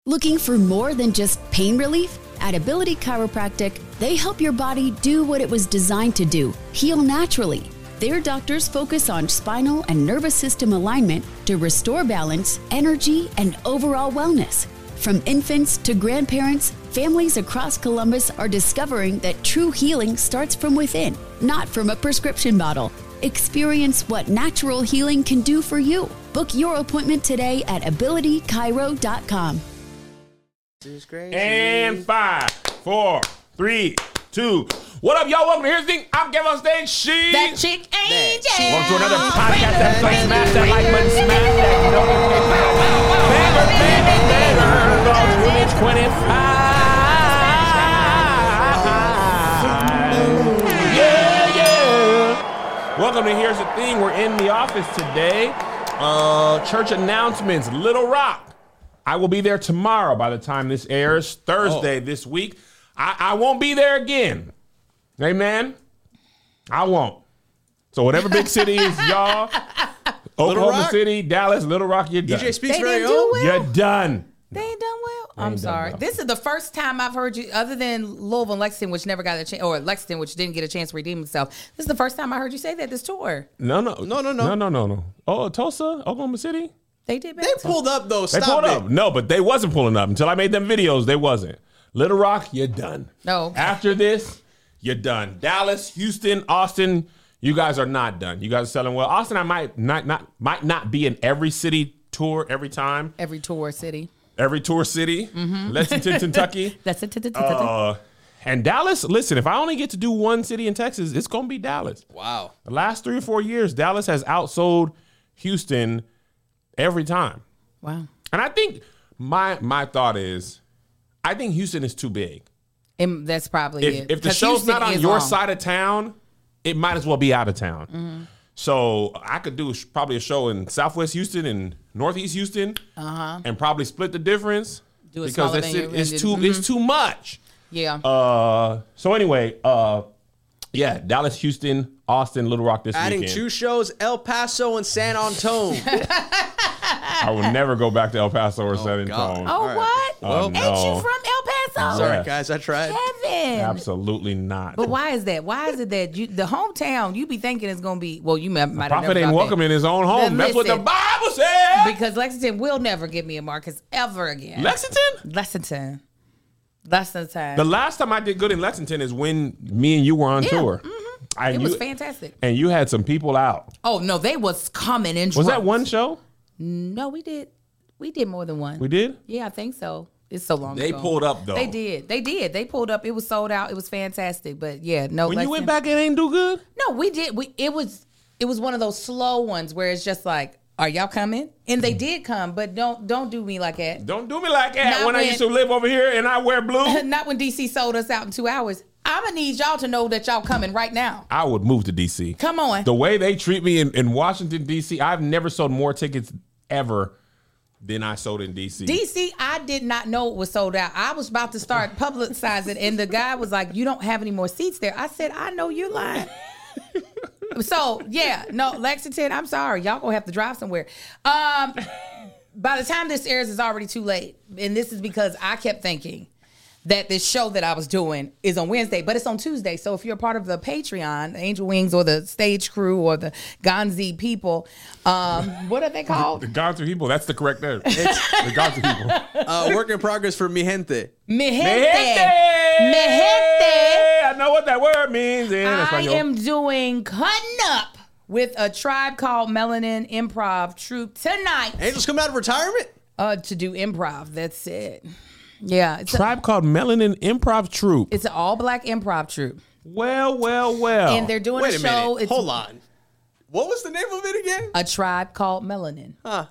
Looking for more than just pain relief? At Ability Chiropractic, they help your body do what it was designed to do, heal naturally. Their doctors focus on spinal and nervous system alignment to restore balance, energy, and overall wellness. From infants to grandparents, families across Columbus are discovering that true healing starts from within, not from a prescription bottle. Experience what natural healing can do for you. Book your appointment today at abilitychiro.com. And 5, 4, 3, 2. What up, y'all? Welcome to Here's the Thing. I'm Kevin on stage. She's that chick Angel. Welcome to another podcast that's like smash that like button, smash that notification. Yeah. Welcome to Here's the Thing. We're in the office today. Church announcements. Little Rock. I will be there tomorrow by the time this airs, Thursday this week. I won't be there again. Amen? I won't. So whatever big city is y'all, Oklahoma City, Dallas, Little Rock, you're done. DJ Speaks very well. You're done. They ain't done well? I'm sorry. This is the first time I've heard you, other than Louisville and Lexington, which never got a chance, or Lexington, which didn't get a chance to redeem himself. This is the first time I heard you say that this tour. No. Oh, Tulsa, Oklahoma City? They did better. They pulled up, though. They pulled up. No, but they wasn't pulling up. Until I made them videos, they wasn't. Little Rock, you're done. No. Okay. After this, you're done. Dallas, Houston, Austin, you guys are not done. You guys are selling well. Austin, I might not be in every city tour every time. Every tour city. Mm-hmm. Lexington, Kentucky. That's it. And Dallas, listen, if I only get to do one city in Texas, it's going to be Dallas. Wow. The last 3 or 4 years, Dallas has outsold Houston every time. Wow. And I think my thought is, I think Houston is too big. And that's probably it. If the show's not on your side of town, it might as well be out of town. Mm-hmm. So I could do probably a show in Southwest Houston and Northeast Houston, and probably split the difference because it's too much. Yeah. So anyway, Dallas, Houston, Austin, Little Rock this weekend. Adding 2 shows, El Paso and San Antonio. I will never go back to El Paso or San Antonio. Oh, right. What? Well, ain't you from El Paso? Sorry, guys, I tried. Kevin. Absolutely not. But why is that? Why is it that the hometown, you be thinking it's going to be, well, you might have never Prophet ain't welcome in his own home. That's what the Bible said. Because Lexington will never give me a Marcus ever again. Lexington. The last time I did good in Lexington is when me and you were on tour. Mm-hmm. It was fantastic. And you had some people out. Oh, no, they was coming in. Was that one show? No, we did. We did more than one. We did? Yeah, I think so. It's so long ago. They pulled up, though. They did. They pulled up. It was sold out. It was fantastic. But yeah, no. When you went back, it ain't do good? No, we did. It was one of those slow ones where it's just like, are y'all coming? And they did come, but don't do me like that. Don't do me like that when I used to live over here and I wear blue. Not when DC sold us out in 2 hours. I'm going to need y'all to know that y'all coming right now. I would move to DC. Come on. The way they treat me in Washington, DC, I've never sold more tickets ever than I sold in DC. DC, I did not know it was sold out. I was about to start publicizing, and the guy was like, you don't have any more seats there. I said, I know you're lying. So, yeah, no, Lexington, I'm sorry. Y'all gonna have to drive somewhere. By the time this airs, it's already too late. And this is because I kept thinking that this show that I was doing is on Wednesday, but it's on Tuesday. So if you're a part of the Patreon, the Angel Wings or the stage crew or the Gonzi people, what are they called? The Gonzi people. That's the correct name. It's the Gonzi people. Work in progress for Mi Gente. Mi Gente. Mi Gente. I know what that word means. I am doing Cutting Up with a Tribe Called Melanin improv troupe tonight. Angel's coming out of retirement? To do improv. That's it. Yeah. It's Tribe Called Melanin improv troupe. It's an all-black improv troupe. Well. And they're doing a show. Minute. Hold on. What was the name of it again? A Tribe Called Melanin. Huh.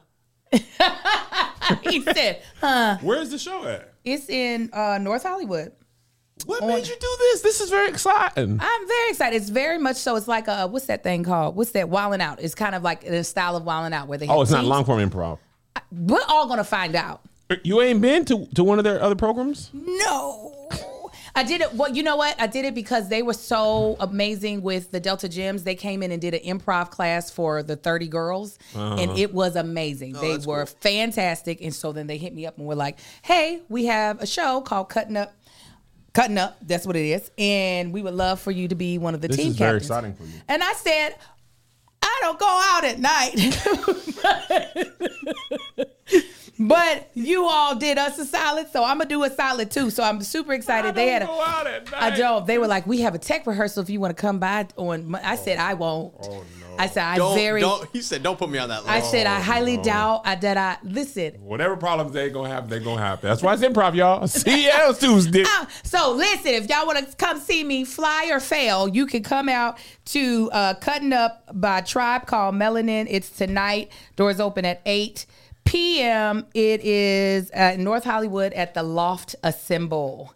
He said, huh. Where's the show at? It's in North Hollywood. What made you do this? This is very exciting. I'm very excited. It's very much so. It's like what's that thing called? What's that? Wildin' Out. It's kind of like the style of Wildin' Out where they have it's not teams. long form improv. We're all going to find out. You ain't been to one of their other programs? No. I did it. Well, you know what? I did it because they were so amazing with the Delta Gems. They came in and did an improv class for the 30 girls, and it was amazing. They were fantastic. And so then they hit me up and were like, hey, we have a show called Cutting Up. That's what it is. And we would love for you to be one of the team captains. This is very exciting for you. And I said, I don't go out at night. But you all did us a solid, so I'm going to do a solid too. So I'm super excited. Go out at night. I drove. They were like, we have a tech rehearsal if you want to come by on. I said, I won't. Oh, no. I said, He said, don't put me on that list. I said, I highly doubt that I, listen. Whatever problems they're going to have, they're going to have. That's why it's improv, y'all. See you Tuesday. So listen, if y'all want to come see me fly or fail, you can come out to Cutting Up by Tribe Called Melanin. It's tonight. Doors open at 8 p.m. It is at North Hollywood at the Loft Assemble.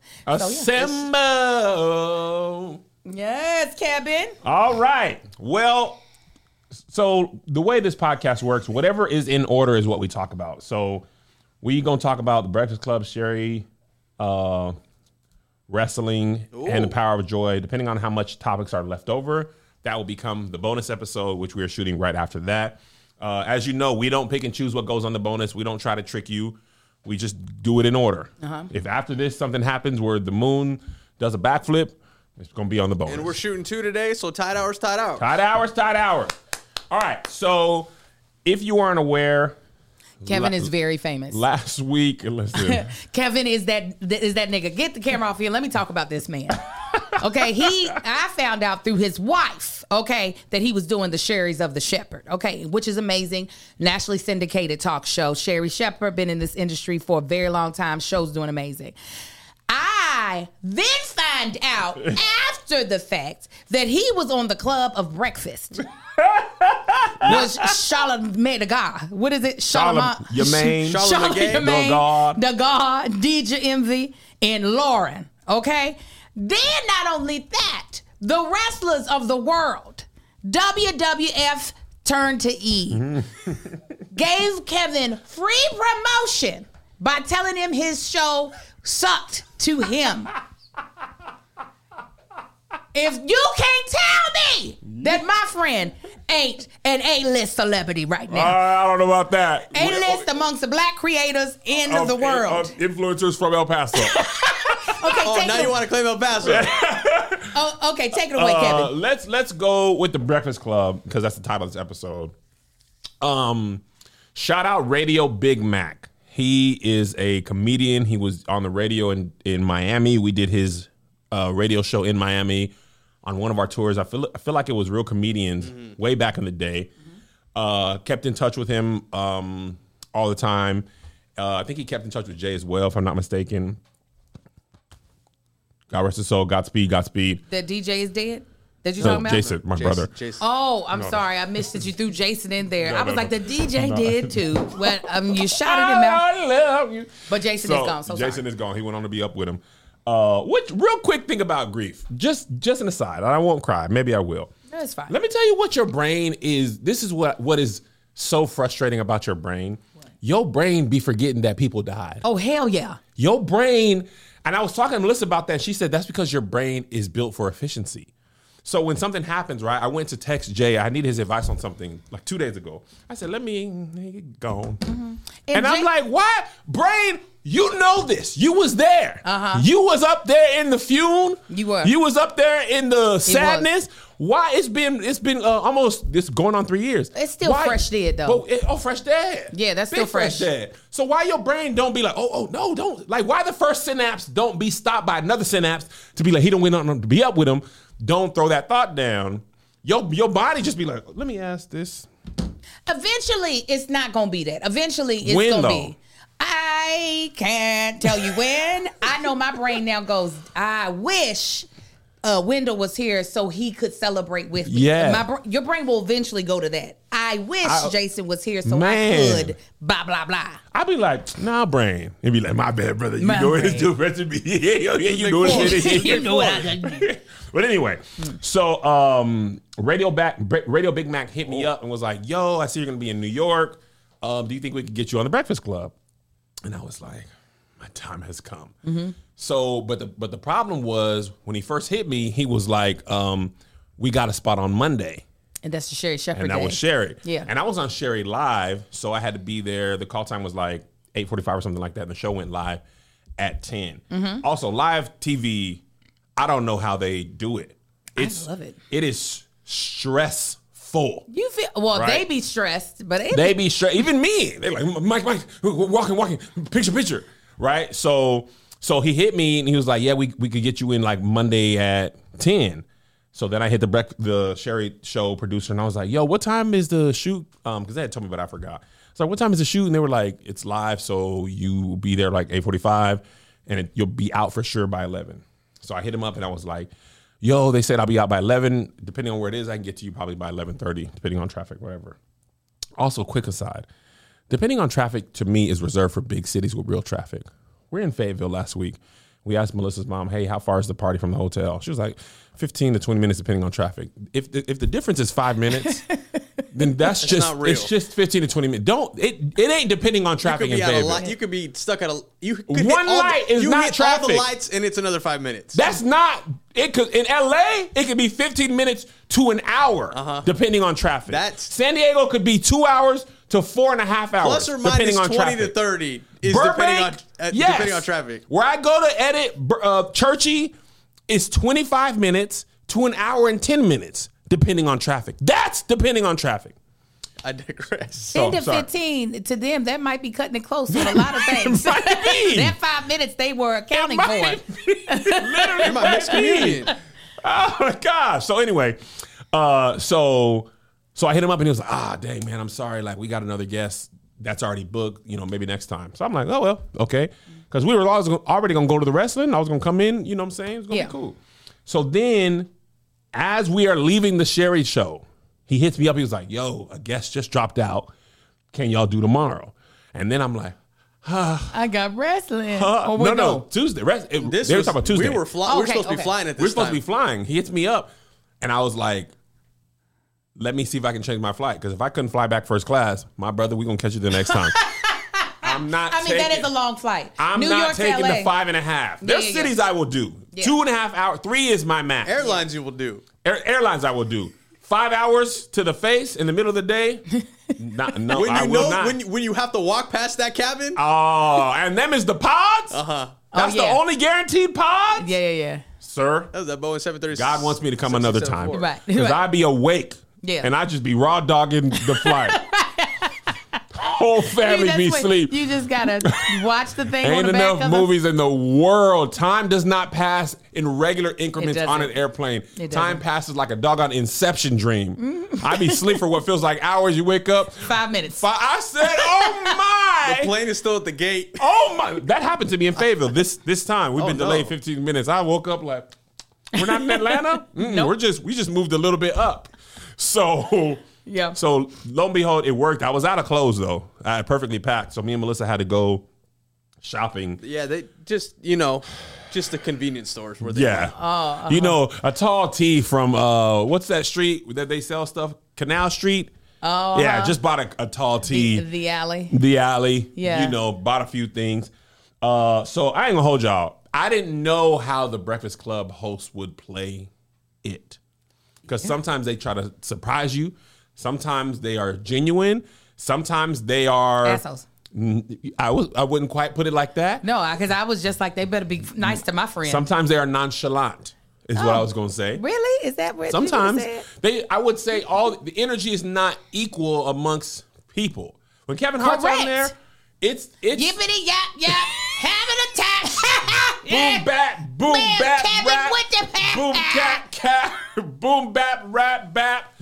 Assemble. Yes, Kevin. All right. Well, so the way this podcast works, whatever is in order is what we talk about. So we going to talk about the Breakfast Club, Sherry, wrestling, and the Power of Joy. Depending on how much topics are left over, that will become the bonus episode, which we are shooting right after that. As you know, we don't pick and choose what goes on the bonus. We don't try to trick you. We just do it in order. If after this something happens where the moon does a backflip, it's going to be on the bonus. And we're shooting 2 today, so tied hours. Tied hours. All right, so if you aren't aware, Kevin is very famous. Last week, listen. Kevin is that nigga. Get the camera off here. Let me talk about this man. Okay, I found out through his wife, okay, that he was doing the Sherry's of the Shepherd, okay, which is amazing. Nationally syndicated talk show. Sherry Shepherd, been in this industry for a very long time. Show's doing amazing. I then find out after the fact that he was on the Club of Breakfast. Was Charlamagne the God? What is it? Charlamagne, the God, DJ Envy, and Lauren. Okay. Then not only that, the wrestlers of the world, WWF turned to E, gave Kevin free promotion by telling him his show sucked to him. If you can't tell me that my friend ain't an A-list celebrity right now. I don't know about that. A-list amongst the black creators in the world. Influencers from El Paso. Okay, now you want to claim El Paso. Okay, take it away, Kevin. Let's go with the Breakfast Club, because that's the title of this episode. Shout out Radio Big Mac. He is a comedian. He was on the radio in Miami. We did his radio show in Miami on one of our tours. I feel like it was Real Comedians way back in the day. Kept in touch with him all the time. I think he kept in touch with Jay as well, if I'm not mistaken. God rest his soul. Godspeed. That DJ is dead? That you talking about? Jason, my brother. Jason. Oh, I'm sorry. I missed that you threw Jason in there. I was like, the DJ did too. When you shouted him out. I love you. But Jason is gone. So Jason sorry. is gone. He went on to be up with him. Which real quick thing about grief. Just an aside. I won't cry. Maybe I will. That's fine. Let me tell you what your brain is. This is what is so frustrating about your brain. What? Your brain be forgetting that people died. Oh, hell yeah. Your brain, and I was talking to Melissa about that. She said that's because your brain is built for efficiency. So when something happens, right, I went to text Jay. I needed his advice on something like 2 days ago. I said, let me go. And I'm like, why? Brain, you know this. You was there. You was up there in the fume. You were. You was up there in the sadness. Why? It's been almost this going on 3 years. It's still fresh dead, though. Fresh dead. Yeah, that's still fresh dead. So why your brain don't be like, no, don't. Like, why the first synapse don't be stopped by another synapse to be like, he don't went on to be up with him. Don't throw that thought down. Your body just be like, let me ask this. Eventually, it's not going to be that. Eventually, it's going to be. I can't tell you when. I know my brain now goes, I wish Wendell was here so he could celebrate with me. Yeah. Your brain will eventually go to that. I wish Jason was here so I could blah, blah, blah. I'll be like, nah, brain. He'd be like, my bad, brother. You know it's different to me. Yeah, you know it. You know it. But anyway, so Radio Big Mac hit me up and was like, yo, I see you're going to be in New York. Do you think we could get you on the Breakfast Club? And I was like, my time has come. So, but the problem was when he first hit me, he was like, we got a spot on Monday. And that's the Sherry Shepherd And that day. was Sherry. Yeah. And I was on Sherry Live, so I had to be there. The call time was like 8:45 or something like that. And the show went live at 10. Also, live TV, I don't know how they do it. I love it. It is stressful. You feel well. Right. They be stressed, but They be stressed. Even me. They're like, Mike, walking, picture. Right? So he hit me and he was like, yeah, we could get you in like Monday at 10. So then I hit the Sherry show producer and I was like, yo, what time is the shoot? Because they had told me, but I forgot. So what time is the shoot? And they were like, it's live, so you be there like 8:45 and you'll be out for sure by 11. So I hit him up and I was like, yo, they said I'll be out by 11. Depending on where it is, I can get to you probably by 11:30, depending on traffic, whatever. Also, quick aside, depending on traffic to me is reserved for big cities with real traffic. We're in Fayetteville last week. We asked Melissa's mom, hey, how far is the party from the hotel? She was like, 15 to 20 minutes depending on traffic. If the difference is 5 minutes, then that's just not real. It's just 15 to 20 minutes. It ain't depending on traffic in Fayetteville. You could be stuck at you could One light is not hit all the traffic. lights and it's another 5 minutes. That's not it. Could in LA it could be 15 minutes to an hour depending on traffic. San Diego could be 2 hours to 4.5 hours plus or minus depending on 20 traffic. to 30 is Burbank, depending on traffic. Where I go to edit Churchy is 25 minutes to an hour and 10 minutes depending on traffic. That's depending on traffic. I digress. So, 10 to sorry. 15 to them, that might be cutting it close with a lot of things. Might be. That 5 minutes they were accounting for. Literally, My mixed communion. Oh my gosh. So anyway, so I hit him up and he was like, dang man, I'm sorry. Like we got another guest that's already booked, maybe next time. So I'm like, oh well, okay. Because we were already gonna go to the wrestling. I was gonna come in, you know what I'm saying? It's gonna be cool. So then as we are leaving the Sherry show, he hits me up. He was like, yo, a guest just dropped out. Can y'all do tomorrow? And then I'm like, I got wrestling. no, Tuesday. They were talking about Tuesday. We were supposed to be flying at this We're supposed time. to be flying. He hits me up, and I was like, let me see if I can change my flight. Because if I couldn't fly back first class, my brother, we're going to catch you the next time. I'm not that is a long flight. I'm New not York taking to LA. the 5.5. There's cities I will do. Yeah. 2.5 hours. 3 is my max. Airlines you will do. Airlines I will do. 5 hours to the face in the middle of the day. No, I will not. When you have to walk past that cabin. Oh, and them is the pods? That's the only guaranteed pods? Yeah. Sir, That was that Boeing 737. God wants me to come another time. 774. Right. Because I'd be awake. Yeah. And I'd just be raw dogging the flight. Whole family That's be what- asleep. You just gotta watch the thing on Ain't the back enough of movies in the world. Time does not pass in regular increments It on an doesn't. airplane. It Time doesn't. passes like a doggone inception dream. I be asleep for what feels like hours. You wake up. 5 minutes. I said, oh my. The plane is still at the gate. Oh my. That happened to me in Fayetteville this time. We've been no. delayed 15 minutes. I woke up like, we're not in Atlanta? Nope. We just moved a little bit up. So Yeah. So lo and behold, it worked. I was out of clothes though. I had perfectly packed. So me and Melissa had to go shopping. Yeah, they just just the convenience stores where they Yeah. A tall tee from what's that street that they sell stuff? Canal Street. Oh. Yeah, just bought a tall tee. The alley. The alley. Yeah. Bought a few things. So I ain't gonna hold y'all. I didn't know how the Breakfast Club hosts would play it. Because sometimes they try to surprise you. Sometimes they are genuine. Sometimes they are Assholes. I wouldn't quite put it like that. No, because I was just like, they better be nice to my friend. Sometimes they are nonchalant, is what I was going to say. Really? Is that what Sometimes you said? I would say the energy is not equal amongst people. When Kevin Hart's on there, it's Yippity yap yap, having a time. boom bap, boom Man, bap, Kevin rap, with the pat. boom cat, boom bap, rap, bap.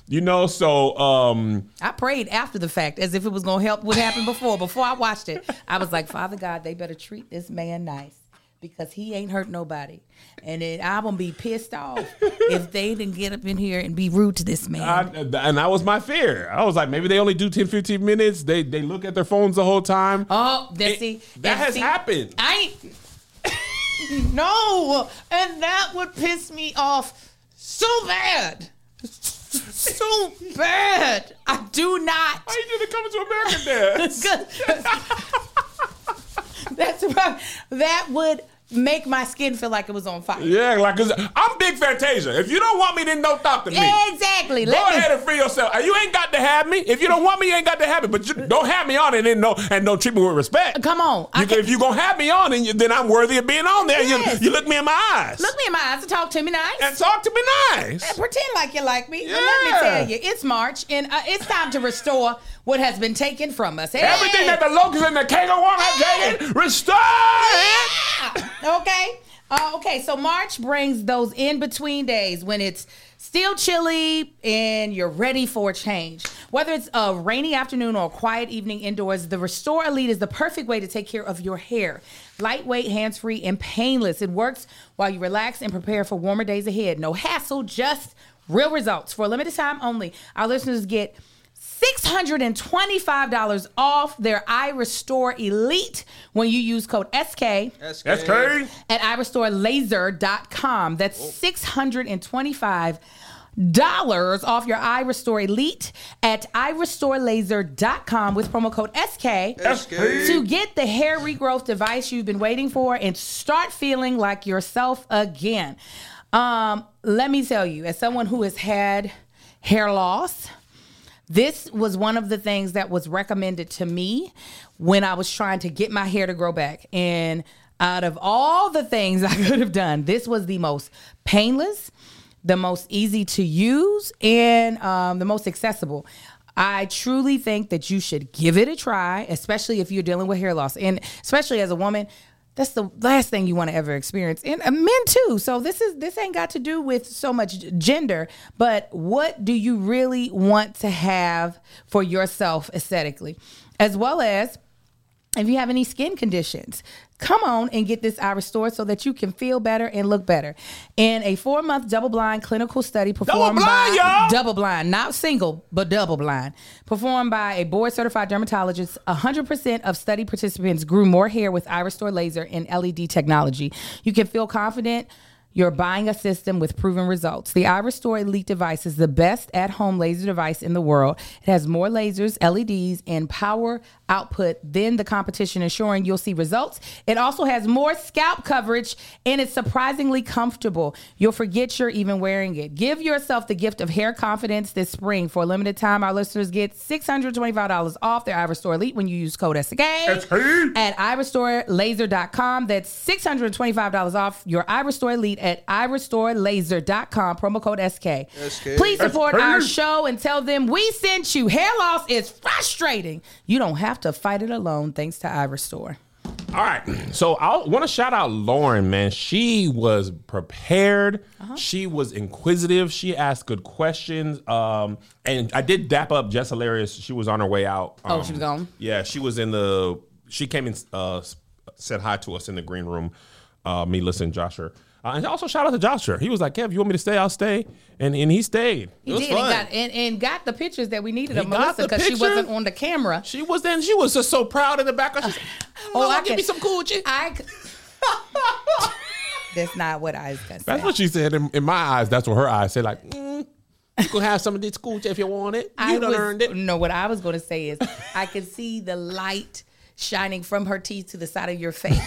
So I prayed after the fact as if it was going to help what happened before. Before I watched it, I was like, Father God, they better treat this man nice because he ain't hurt nobody. And then I'm going to be pissed off if they didn't get up in here and be rude to this man. and that was my fear. I was like, maybe they only do 10, 15 minutes. They look at their phones the whole time. Oh, That has happened. I ain't. No. And that would piss me off so bad. So bad. I do not. Why you didn't come to America Dad? That's right. That would make my skin feel like it was on fire. Yeah, like, 'cause I'm Big Fantasia. If you don't want me, then don't talk to me. Exactly. Go ahead and free yourself. You ain't got to have me. If you don't want me, you ain't got to have me. But you don't have me on it and don't treat me with respect. Come on. If you're going to have me on, then I'm worthy of being on there. Yes. You look me in my eyes. Look me in my eyes and talk to me nice. And talk to me nice. And pretend like you like me. Yeah. But let me tell you, it's March, and it's time to restore what has been taken from us. Hey. Everything that the locusts and the cankerworm have taken, restore it. Yeah. Okay, so March brings those in-between days when it's still chilly and you're ready for a change. Whether it's a rainy afternoon or a quiet evening indoors, the Restore Elite is the perfect way to take care of your hair. Lightweight, hands-free, and painless. It works while you relax and prepare for warmer days ahead. No hassle, just real results. For a limited time only, our listeners get $625 off their iRestore Elite when you use code SK SK at iRestoreLaser.com. That's $625 off your iRestore Elite at iRestoreLaser.com with promo code SK to get the hair regrowth device you've been waiting for and start feeling like yourself again. Let me tell you, as someone who has had hair loss, this was one of the things that was recommended to me when I was trying to get my hair to grow back. And out of all the things I could have done, this was the most painless, the most easy to use, and the most accessible. I truly think that you should give it a try, especially if you're dealing with hair loss. And especially as a woman, that's the last thing you want to ever experience. And men too. So this ain't got to do with so much gender, but what do you really want to have for yourself aesthetically? As well as if you have any skin conditions, come on and get this iRestore so that you can feel better and look better. In a 4-month double-blind clinical study performed double-blind, not single, but double-blind, performed by a board-certified dermatologist, 100% of study participants grew more hair with iRestore Laser and LED technology. You can feel confident you're buying a system with proven results. The iRestore Elite device is the best at-home laser device in the world. It has more lasers, LEDs, and power output than the competition, ensuring you'll see results. It also has more scalp coverage, and it's surprisingly comfortable. You'll forget you're even wearing it. Give yourself the gift of hair confidence this spring. For a limited time, our listeners get $625 off their iRestore Elite when you use code SK at iRestoreLaser.com. That's $625 off your iRestore Elite at iRestoreLaser.com, promo code SK. Please support our show and tell them we sent you. Hair loss is frustrating. You don't have to fight it alone thanks to iRestore. All right. So I want to shout out Lauren, man. She was prepared. She was inquisitive. She asked good questions. And I did dap up Jess Hilarious. She was on her way out. She was gone? Yeah, she came and said hi to us in the green room. Me, Lisa, and Joshua. And also shout out to Joshua. He was like, Kev, you want me to stay? I'll stay. And he stayed. He did. Fun. And got the pictures that we needed of Melissa because she wasn't on the camera. She was just so proud in the background. Give me some coochie. That's not what I was going to say. That's what she said. In my eyes, that's what her eyes say. Like, you can have some of this coochie if you want it. You done earned it. No, what I was going to say is I could see the light shining from her teeth to the side of your face.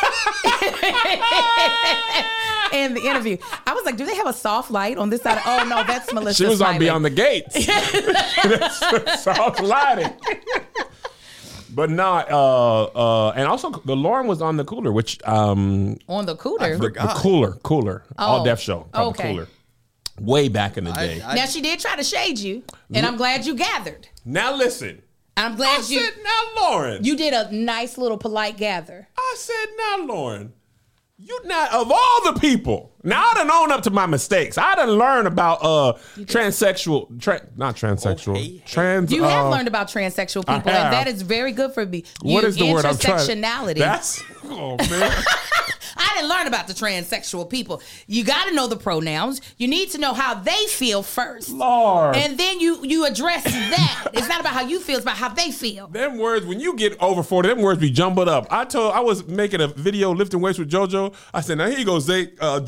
In the interview, I was like, do they have a soft light on this side? Oh, no, that's Melissa. She was smiling. on Beyond the Gates. That's soft lighting. But no, and also the Lauren was on the cooler, which on the cooler, the cooler, all deaf show, called the cooler, way back in the day. Now she did try to shade you, and I'm glad you gathered. Now listen. I'm glad said, now, Lauren. You did a nice little polite gather. I said, now, Lauren, you not, of all the people, now I done own up to my mistakes. I done learned about transsexual, not transsexual, trans. You have learned about transsexual people, and that is very good for me. What is the word I'm trying? Intersectionality. Oh, man. I didn't learn about the transsexual people. You got to know the pronouns. You need to know how they feel first. Lord. And then you address that. It's not about how you feel, it's about how they feel. Them words, when you get over 40, them words be jumbled up. I was making a video lifting weights with JoJo. I said, now here you go, Joe.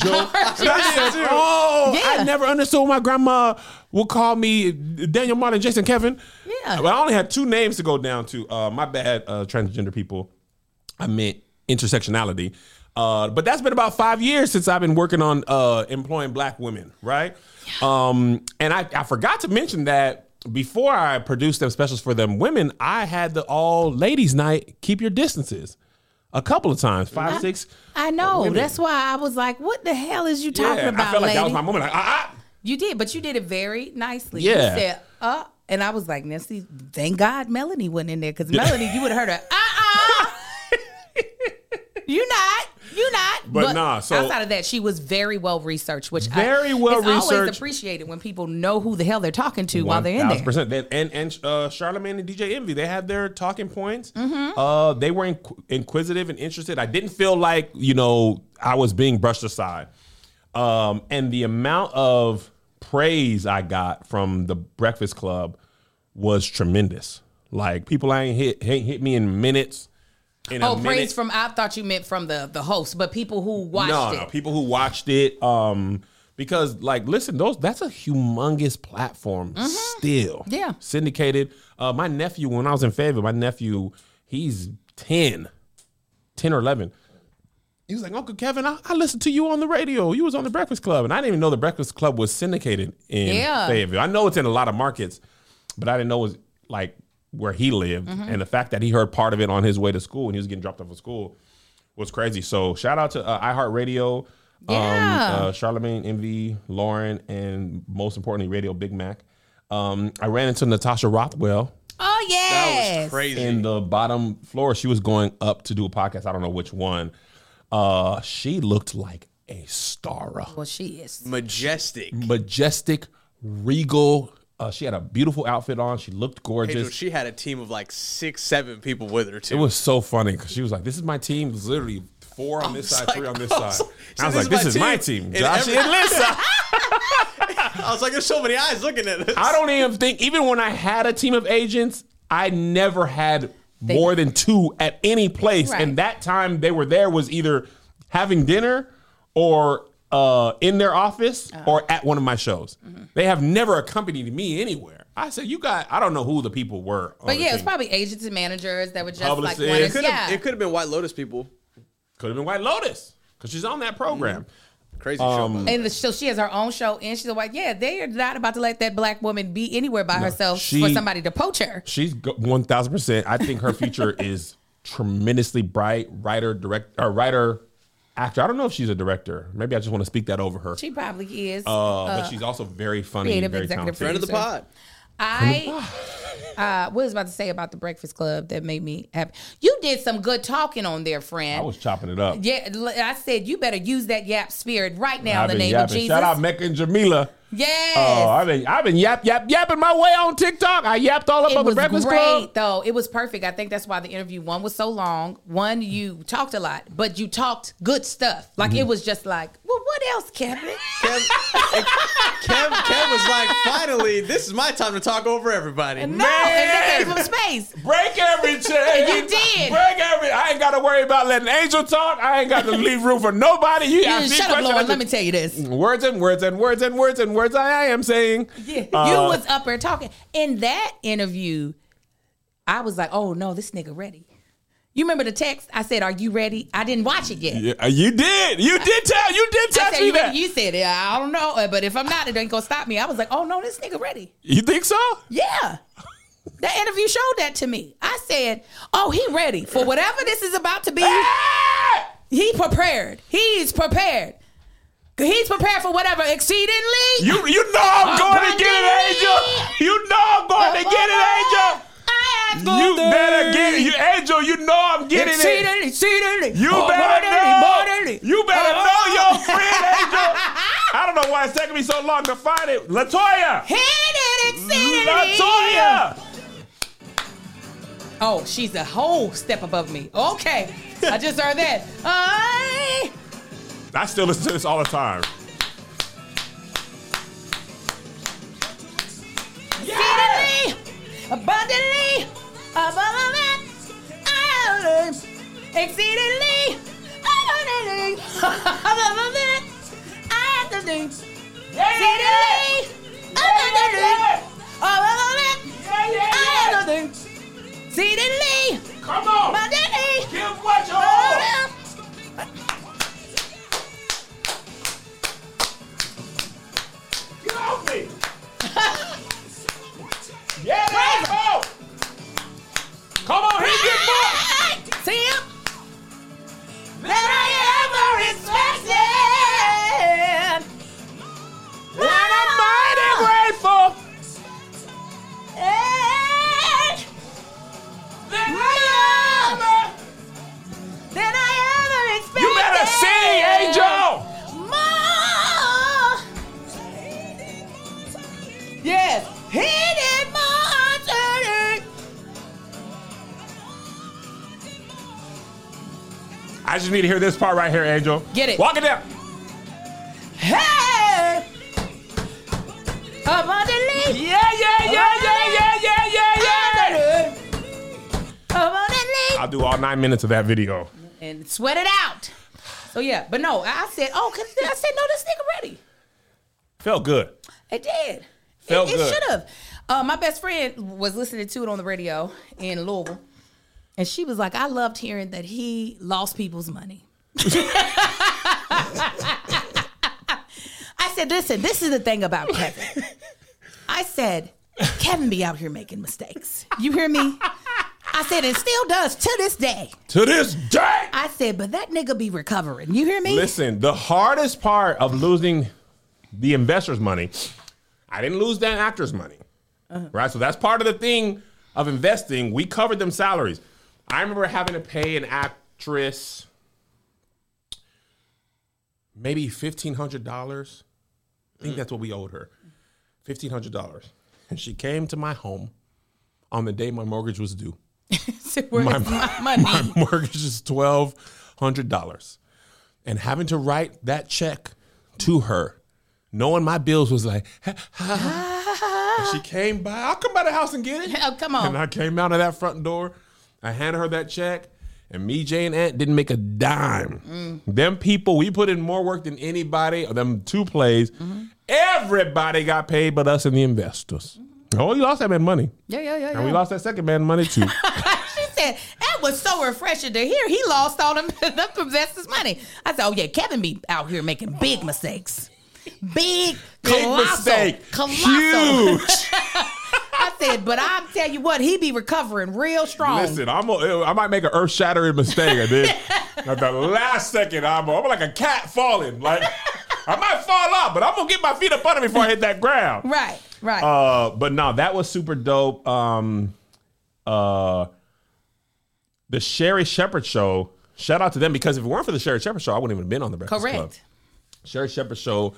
I never understood my grandma would call me Daniel Martin, Jason Kevin. Yeah. But I only had 2 names to go down to. My bad, transgender people. I meant intersectionality. But that's been about 5 years since I've been working on employing black women, right? And I forgot to mention that before I produced them specials for them women, I had the all ladies night, keep your distances, a couple of times, 5, 6. I know. women. That's why I was like, what the hell is you talking about, I felt like lady? that was my moment. Like, You did, but you did it very nicely. Yeah. You said, and I was like, Nancy, thank God Melanie wasn't in there, because Melanie, you would have heard her, You not. But nah, so- outside of that, she was very well researched, which it's researched. always appreciated when people know who the hell they're talking to while they're in there. 1000%. And Charlamagne and DJ Envy, they had their talking points. Mm-hmm. They were inquisitive and interested. I didn't feel like, I was being brushed aside. And the amount of praise I got from the Breakfast Club was tremendous. Like, people ain't hit me in minutes. Praise from, I thought you meant from the host, but people who watched it. No, people who watched it. Because, like, listen, that's a humongous platform still. Yeah. Syndicated. My nephew, when I was in Fayetteville, he's 10 or 11. He was like, Uncle Kevin, I listened to you on the radio. You was on the Breakfast Club. And I didn't even know the Breakfast Club was syndicated in Fayetteville. I know it's in a lot of markets, but I didn't know it was, like, where he lived. And the fact that he heard part of it on his way to school and he was getting dropped off of school was crazy. So shout out to iHeartRadio, Charlamagne, Envy, Lauren, and most importantly, Radio Big Mac. I ran into Natasha Rothwell. Oh, yes. That was crazy. In the bottom floor. She was going up to do a podcast. I don't know which one. She looked like a star. Well, she is. Majestic, regal. She had a beautiful outfit on. She looked gorgeous. Angel, she had a team of like 6, 7 people with her too. It was so funny because she was like, "This is my team." It was literally 4 on this side, 3 on this side. I was like, "This is my team." Josh and Lisa. I was like, "There's so many eyes looking at this." I don't even think, even when I had a team of agents, I never had more than 2 at any place. Right. And that time they were there was either having dinner or in their office or at one of my shows. They have never accompanied me anywhere. I said, I don't know who the people were. But yeah, it's probably agents and managers that were just Publicists. like, wanted, It could have been White Lotus people. Could have been White Lotus because she's on that program. Crazy show. Man. And so she has her own show, and she's like, yeah, they are not about to let that black woman be anywhere by herself for somebody to poach her. She's 1,000%. I think her future is tremendously bright. Writer, actor. I don't know if she's a director. Maybe I just want to speak that over her. She probably is. But she's also very funny, creative very executive talented. Friend of the pod. What was I about to say about the Breakfast Club that made me happy? You did some good talking on there, friend. I was chopping it up. Yeah, I said you better use that yap spirit right now in the name of Jesus. Shout out Mecca and Jamila. Yes. Oh, I've been yapping my way on TikTok. I yapped all up on the Breakfast Club. It was great, though. It was perfect. I think that's why the interview, one, was so long. One, you talked a lot, but you talked good stuff. Like, it was just like, well, what else, Kevin? Kev was like, finally, this is my time to talk over everybody. No, and they gave him space. Break every chain. You did. I ain't got to worry about letting Angel talk. I ain't got to leave room for nobody. You ask me Shut up, questions. Lord. Let me tell you this. Words and words and words and words and words I am saying. Yeah. You was up there talking. In that interview, I was like, oh, no, this nigga ready. You remember the text? I said, are you ready? I didn't watch it yet. Yeah, you did. You did text me that. You said, I don't know, but if I'm not, it ain't going to stop me. I was like, oh, no, this nigga ready. You think so? Yeah. That interview showed that to me. I said, oh, he ready for whatever this is about to be. He prepared. He's prepared. He's prepared for whatever exceedingly. You know I'm going to get it, Angel. You know I'm going to get it, Angel. You better get it. Angel, you know I'm getting it. Exceedingly. You better know. You better know your friend, Angel. I don't know why it's taking me so long to find it. LaToya. He did exceedingly. LaToya. Oh, she's a whole step above me. Okay. I just heard that. I still listen to this all the time. Yeah! Abundantly, above that, exceedingly, abundantly, above that, exceedingly, abundantly, above that, exceedingly. Come on. Abundantly. Give what your I just need to hear this part right here, Angel. Get it. Walk it down. Hey! Abundantly. Yeah. Abundantly. I'll do all 9 minutes of that video. And sweat it out. So yeah, but no, I said, cause I said, no, this nigga ready. Felt good. It did. Felt It good. should have. My best friend was listening to it on the radio in Louisville, and she was like, I loved hearing that he lost people's money. I said, listen, this is the thing about Kevin. I said, Kevin be out here making mistakes. You hear me? I said, and still does to this day. To this day. I said, but that nigga be recovering. You hear me? Listen, the hardest part of losing the investors' money, I didn't lose that actor's money. Right? So that's part of the thing of investing. We covered them salaries. I remember having to pay an actress maybe $1,500. I think that's what we owed her. $1,500. And she came to my home on the day my mortgage was due. So where's my money? My mortgage is $1,200. And having to write that check to her, knowing my bills was like, and she came by. I'll come by the house and get it. Oh, come on. And I came out of that front door. I handed her that check. And me, Jay, and Ant didn't make a dime. Them people, we put in more work than anybody. Them two plays. Everybody got paid but us and the investors. Oh, you lost that man money. Yeah. And we lost that second man money too. She said, that was so refreshing to hear. He lost all them investors' money. I said, oh, yeah, Kevin be out here making big mistakes. Big mistake. Colossal. Huge. I said, but I'm tell you what, he be recovering real strong. Listen, I might make an earth-shattering mistake. And then at the last second, I'm like a cat falling. Like, I might fall off, but I'm going to get my feet up under me before I hit that ground. Right. But no, that was super dope. The Sherri Shepherd Show, shout out to them, because if it weren't for the Sherri Shepherd Show, I wouldn't even been on the Breakfast Club. Correct. Sherri Shepherd Show,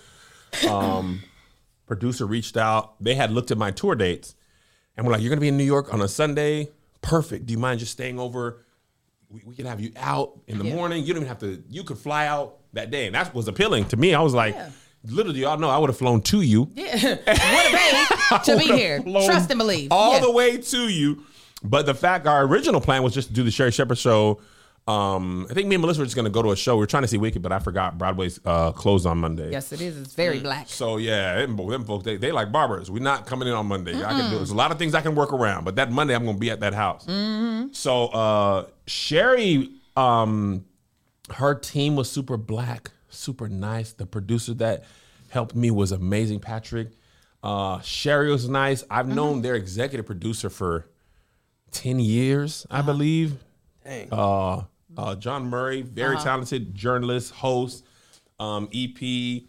producer reached out. They had looked at my tour dates and were like, you're going to be in New York on a Sunday? Perfect. Do you mind just staying over? We can have you out in the morning. You don't even have to, you could fly out that day. And that was appealing to me. I was like, literally, y'all know I would have flown to you. Yeah. What a babe to be here. Trust and believe. All the way to you. But the fact, our original plan was just to do the Sherri Shepherd Show. I think me and Melissa were just going to go to a show. We were trying to see Wicked, but I forgot Broadway's closed on Monday. Yes, it is. It's very black. So, yeah, them folks, they like barbers. We're not coming in on Monday. There's a lot of things I can work around, but that Monday I'm going to be at that house. So, Sherri, her team was super black, super nice. The producer that helped me was amazing, Patrick. Sherri was nice. I've known their executive producer for 10 years, I believe. Dang. John Murray, very talented journalist, host, EP. Being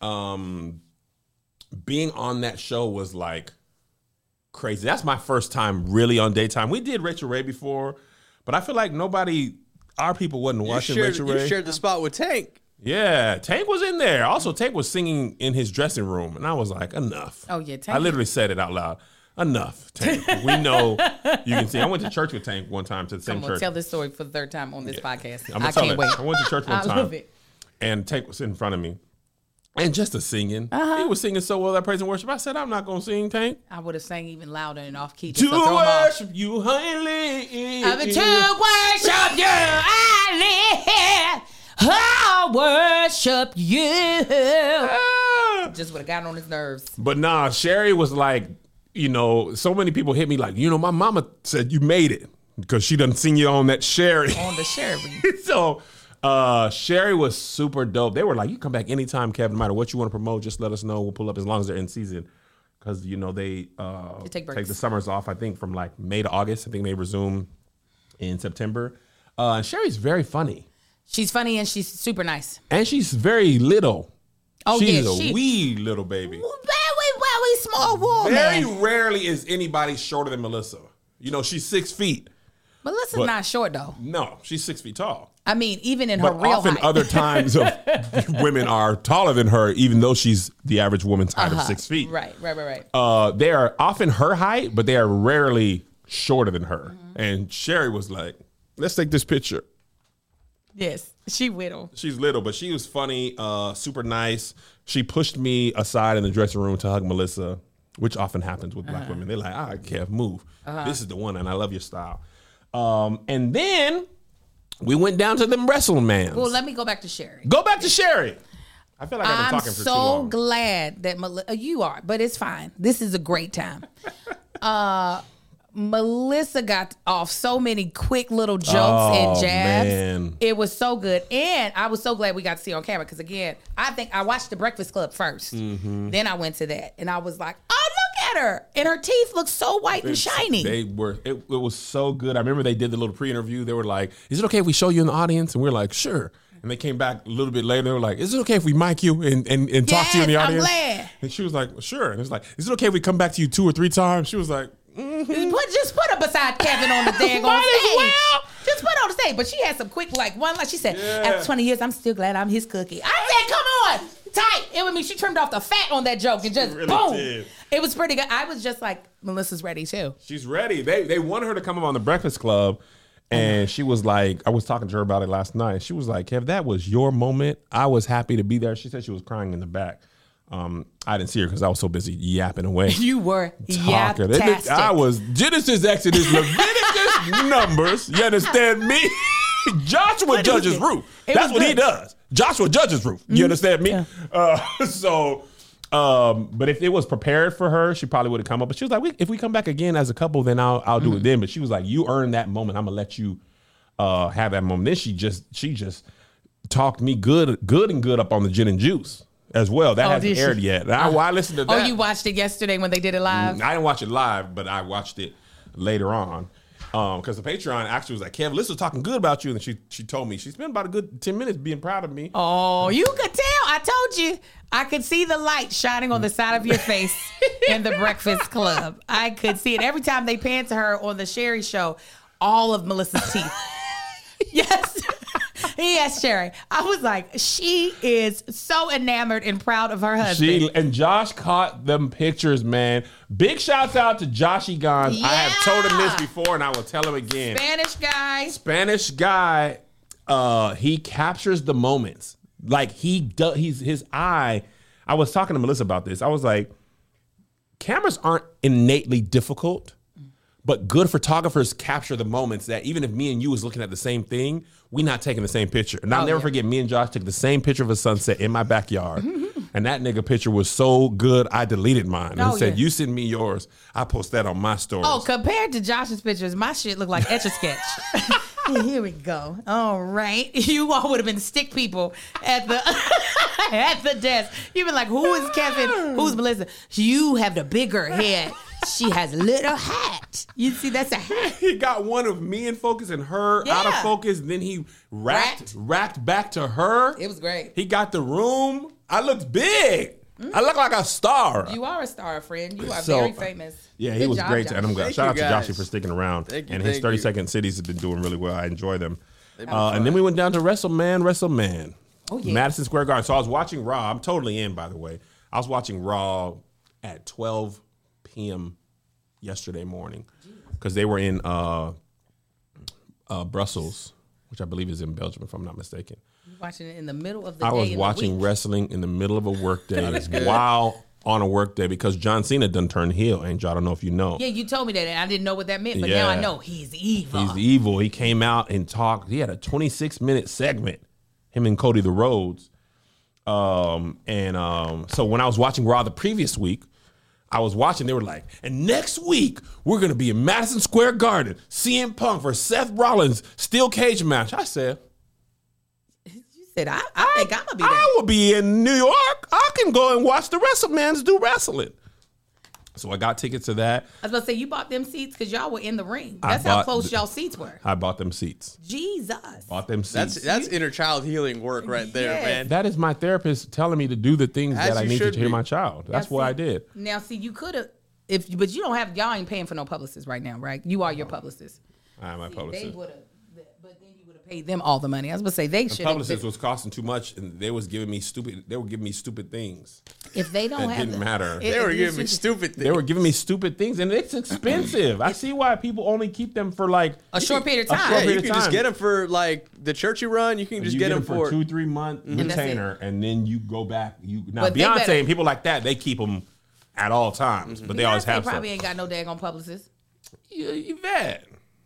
on that show was like crazy. That's my first time really on daytime. We did Rachel Ray before, but I feel like our people wasn't watching Rachel Ray. You shared the spot with Tank. Yeah, Tank was in there. Also, Tank was singing in his dressing room, and I was like, enough. Oh, yeah, Tank. I literally said it out loud. Enough, Tank. We know you can sing. I went to church with Tank one time to the same church. Tell this story for the third time on this podcast. I can't wait. I went to church one I time. love it. And Tank was in front of me. And just the singing. He was singing so well that praise and worship. I said, I'm not going to sing, Tank. I would have sang even louder and off key. To worship you highly. To worship you highly. I worship you. Just would have gotten on his nerves. But nah, Sherri was like, so many people hit me like, my mama said you made it because she done seen you on that Sherri. On the Sherri. So Sherri was super dope. They were like, you come back anytime, Kevin, no matter what you want to promote, just let us know. We'll pull up as long as they're in season. Because, they take the summers off, I think, from like May to August. I think they resume in September. And Sherri's very funny. She's funny and she's super nice. And she's very little. Oh, she's a wee little baby. Very small woman. Very rarely is anybody shorter than Melissa. She's 6 feet. Melissa's not short, though. No, she's 6 feet tall. I mean, even in her real often height. Other times of women are taller than her, even though she's the average woman's height of 6 feet. Right. They are often her height, but they are rarely shorter than her. And Sherri was like, let's take this picture. Yes, she little. She's little, but she was funny, super nice. She pushed me aside in the dressing room to hug Melissa, which often happens with black women. They're like, all right, Kev, move. This is the one, and I love your style. And then we went down to them WrestleMans. Well, let me go back to Sherry. Go back to Sherry. I feel like I've been I'm talking for too long. so glad that you are, but it's fine. This is a great time. Melissa got off so many quick little jokes and jabs. Man. It was so good. And I was so glad we got to see on camera because, again, I think I watched The Breakfast Club first. Mm-hmm. Then I went to that. And I was like, oh, look at her. And her teeth look so white and shiny. They were. It was so good. I remember they did the little pre-interview. They were like, is it okay if we show you in the audience? And we were like, sure. And they came back a little bit later. They were like, is it okay if we mic you and talk to you in the audience? I'm glad. And she was like, well, sure. And it's like, is it okay if we come back to you 2 or 3 times? She was like, Just put her beside Kevin on the dang on stage. Well. Just put her on the stage. But she had some quick, she said, after 20 years, I'm still glad I'm his cookie. I said, come on, tight. It was me. She trimmed off the fat on that joke and just really boom. Did. It was pretty good. I was just like, Melissa's ready too. She's ready. They wanted her to come up on the Breakfast Club. And she was like, I was talking to her about it last night. She was like, Kev, that was your moment. I was happy to be there. She said she was crying in the back. I didn't see her because I was so busy yapping away. You were yaptastic. I was Genesis, Exodus, Leviticus, Numbers. You understand me? Joshua judges Ruth. That's what he does. Joshua judges Ruth. You understand me? Yeah. But if it was prepared for her, she probably would have come up. But she was like, if we come back again as a couple, then I'll do it then. But she was like, you earned that moment. I'm gonna let you have that moment. Then she just talked me good up on the gin and juice as well. That hasn't aired yet. I listened to that. Oh, you watched it yesterday when they did it live? I didn't watch it live, but I watched it later on. Because the Patreon actually was like, Kev, Liz was talking good about you. And she told me she spent about a good 10 minutes being proud of me. Oh, you could tell. I told you. I could see the light shining on the side of your face in the Breakfast Club. I could see it. Every time they panned to her on the Sherry show, all of Melissa's teeth. Yes. Yes, Sherry. I was like, she is so enamored and proud of her husband. And Josh caught them pictures, man. Big shouts out to Joshy Gons. Yeah. I have told him this before, and I will tell him again. Spanish guy. He captures the moments. Like he does. His eye. I was talking to Melissa about this. I was like, cameras aren't innately difficult, but good photographers capture the moments that even if me and you was looking at the same thing, we not taking the same picture. And I'll never forget, me and Josh took the same picture of a sunset in my backyard. And that nigga picture was so good, I deleted mine. And said, you send me yours. I post that on my stories. Oh, compared to Josh's pictures, my shit looked like Etch-a-Sketch. Here we go. All right. You all would have been stick people at the at the desk. You'd been like, who is Kevin? Who's Melissa? You have the bigger head. She has little hat. You see, that's a hat. He got one of me in focus and her out of focus. Then he racked back to her. It was great. He got the room. I looked big. I look like a star. You are a star, friend. You are very famous. Yeah, he was great. And I'm glad. Shout out to Joshy for sticking around. And his 30-second cities have been doing really well. I enjoy them. And then we went down to WrestleMan. Oh, yeah. Madison Square Garden. So I was watching Raw. I'm totally in, by the way. I was watching Raw at 12 p.m. yesterday morning because they were in Brussels, which I believe is in Belgium, if I'm not mistaken. Watching it in the middle of the day. I was watching wrestling in the middle of a work day while on a work day because John Cena done turned heel. Angel, I don't know if you know. Yeah, you told me that, and I didn't know what that meant, but now I know he's evil. He's evil. He came out and talked. He had a 26-minute segment, him and Cody the Rhodes. So when I was watching Raw the previous week, I was watching, they were like, and next week, we're going to be in Madison Square Garden, CM Punk versus Seth Rollins, steel cage match. I said, I think I'm going to be there. I will be in New York. I can go and watch the WrestleMans do wrestling. So I got tickets to that. I was about to say, you bought them seats because y'all were in the ring. That's how close y'all seats were. I bought them seats. Jesus. Bought them seats. That's inner child healing work right there, man. That is my therapist telling me to do the things that I need to hear my child. That's what I did. Now, see, you could have, but you don't have, y'all ain't paying for no publicist right now, right? You are your publicist. I am my publicist. They would have. But then you would have paid them all the money. I was going to say they should. The publicist was costing too much, and they was giving me stupid. They were giving me stupid things. If they don't It have didn't matter. They were giving me stupid things. They were giving me stupid things, and it's expensive. I see why people only keep them for like a short period of time. Yeah, period you of can just time. get them for like the church you run. You can just get them for 2-3 month that's retainer, and then you go back. Now But they Beyonce better- and people like that, they keep them at all times, but they always have Beyonce probably some. ain't got no daggone publicist. Yvette.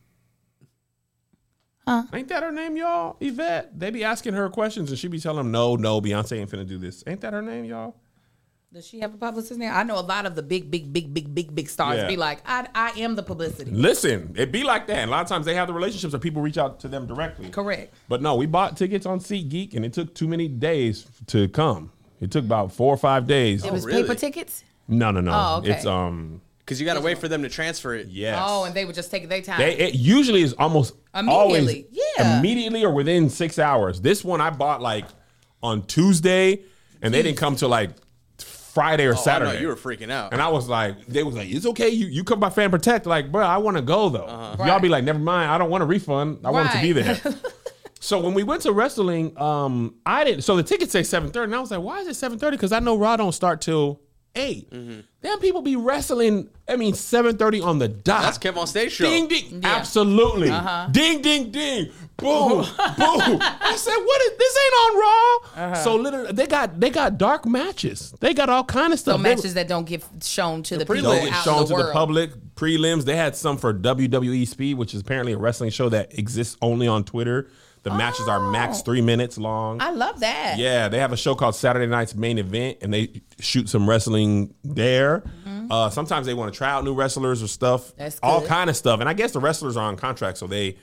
Huh? Ain't that her name, y'all? Yvette. They be asking her questions, and she be telling them, no, Beyonce ain't finna do this. Ain't that her name, y'all? Does she have a publicist now? I know a lot of the big stars Yeah. be like, I am the publicity. Listen, it be like that. And a lot of times they have the relationships, or people reach out to them directly. Correct. But no, we bought tickets on SeatGeek, and it took too many days to come. It took about 4 or 5 days. It was really? paper tickets? No. Oh, okay. It's because you got to wait for them to transfer it. yes. Oh, and they would just take their time. It usually is almost Immediately. always Yeah. immediately or within 6 hours. This one I bought like on Tuesday, and they didn't come till like Friday or Oh, Saturday. I know, you were freaking out. And I was like, they was like, it's okay. You come by Fan Protect. Like, bro, I want to go though. Right. Y'all be like, never mind. I don't want a refund. I want it to be Right. there. So when we went to wrestling, I didn't. So the tickets say 7:30, and I was like, why is it 7:30? Because I know Raw don't start till 8. Damn, people be wrestling. 7:30 on the dot. That's Kev on Stage show. Ding ding, Yeah. absolutely. Ding ding ding, boom boom. I said, "What is this? Ain't on Raw." So literally, they got dark matches. They got all kind of stuff. So They matches that don't get shown to the prelims. people don't get out shown in to the world. the public. Prelims. They had some for WWE Speed, which is apparently a wrestling show that exists only on Twitter. The matches are max 3 minutes long. I love that. Yeah, they have a show called Saturday Night's Main Event, and they shoot some wrestling there. Sometimes they want to try out new wrestlers or stuff. That's all good. kind of stuff. And I guess the wrestlers are on contract, so they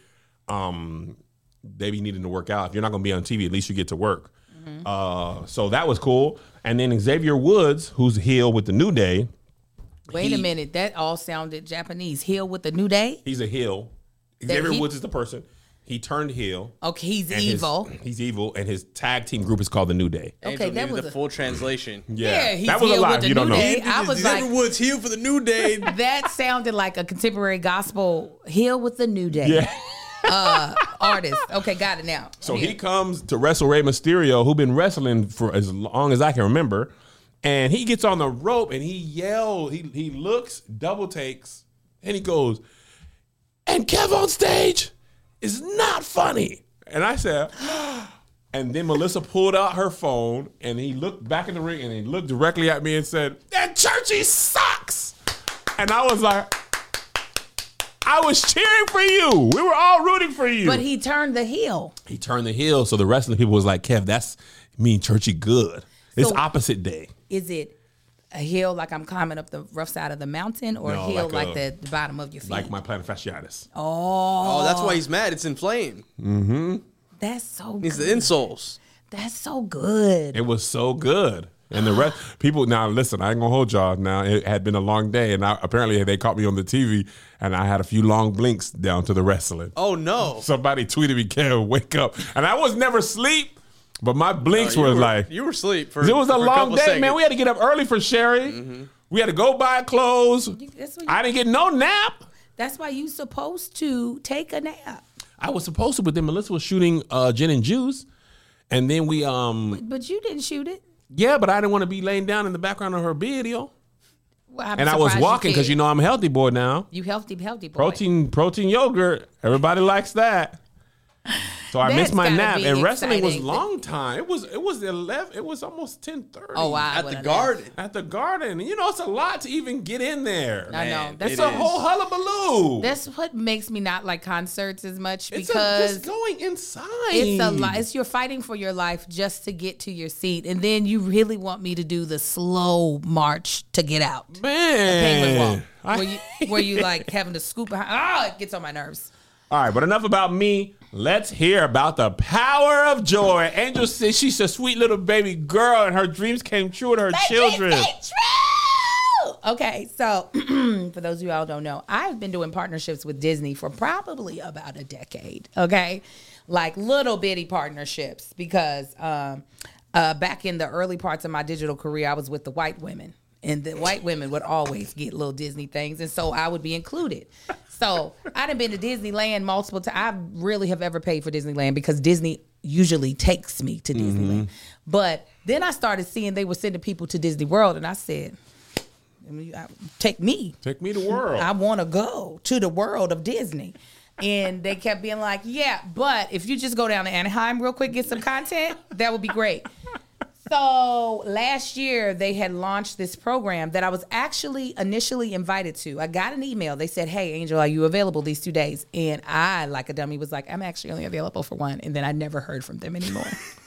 be needing to work out. If you're not going to be on TV, at least you get to work. So that was cool. And then Xavier Woods, who's heel with the New Day. Wait a minute. That all sounded Japanese. Heel with the New Day? He's a heel. Xavier Woods is the person. He turned heel. Okay, he's and evil. He's evil, and his tag team group is called the New Day. Angel Okay, that needed was the a- full translation. Yeah, he's that was a heel lot with if the you don't New know. Day. I was like, Xavier Woods heel for the New Day. that sounded like a contemporary gospel heel with the New Day. Yeah. Artist. Okay, got it now. So he comes to wrestle Rey Mysterio, who been wrestling for as long as I can remember, and he gets on the rope and he yells. He looks, double takes, and he goes, "And Kev on stage is not funny." And I said, and then Melissa pulled out her phone and he looked back in the ring and he looked directly at me and said, "That Churchy sucks." And I was like, I was cheering for you. We were all rooting for you. But he turned the heel. He turned the heel, so the wrestling people was like, "Kev, that's mean Churchy good." It's So- opposite day. Is it a heel like I'm climbing up the rough side of the mountain, or No, a heel like like a- the bottom of your feet? Like my plantar fasciitis. Oh, that's why he's mad. It's inflamed. That's so Needs good. the insoles. That's so good. It was so good. And the rest people now listen, I ain't gonna hold y'all. Now it had been a long day, and apparently they caught me on the TV, and I had a few long blinks down to the wrestling. Oh no. Somebody tweeted me, "Kev, wake up!" And I was never asleep, but my blinks You were were- like you were asleep for. it was a for long couple day, seconds. man. We had to get up early for Sherry. We had to go buy clothes. That's what I didn't get no nap. That's why you supposed to take a nap. I was supposed to, but then Melissa was shooting Gin and Juice, and then we But you didn't shoot it. yeah, but I didn't want to be laying down in the background of her video, Well, I'm and I was surprised walking because cared. I'm a healthy boy now. You healthy boy. Protein yogurt, everybody likes that. So I That's missed my gotta nap, be and wrestling was exciting. long time. It was 11. It was almost 10:30. Oh wow! At the Garden. At the Garden, you know, it's a lot to even get in there. I know. Man, That's It's it a is. whole hullabaloo. That's what makes me not like concerts as much It's because just going inside. it's a lot. It's you're fighting for your life just to get to your seat, and then you really want me to do the slow march to get out. Penguin Man. walk, where you like having to scoop behind. It gets on my nerves. All right, but enough about me. Let's hear about the power of joy. Angel says she's a sweet little baby girl and her dreams came true with her children. Okay, so for those of you all who don't know, I've been doing partnerships with Disney for probably about a decade. Okay, like little bitty partnerships because back in the early parts of my digital career, I was with the white women. And the white women would always get little Disney things, and so I would be included. So I done been to Disneyland multiple times. I really have ever paid for Disneyland because Disney usually takes me to Disneyland. But then I started seeing they were sending people to Disney World, and I said, take me. Take me to world. I want to go to the world of Disney. And they kept being like, yeah, but if you just go down to Anaheim real quick, get some content, that would be great. So last year they had launched this program that I was actually initially invited to. I got an email. They said, hey, Angel, are you available these 2 days? And I, like a dummy, was like, I'm actually only available for one. And then I never heard from them anymore.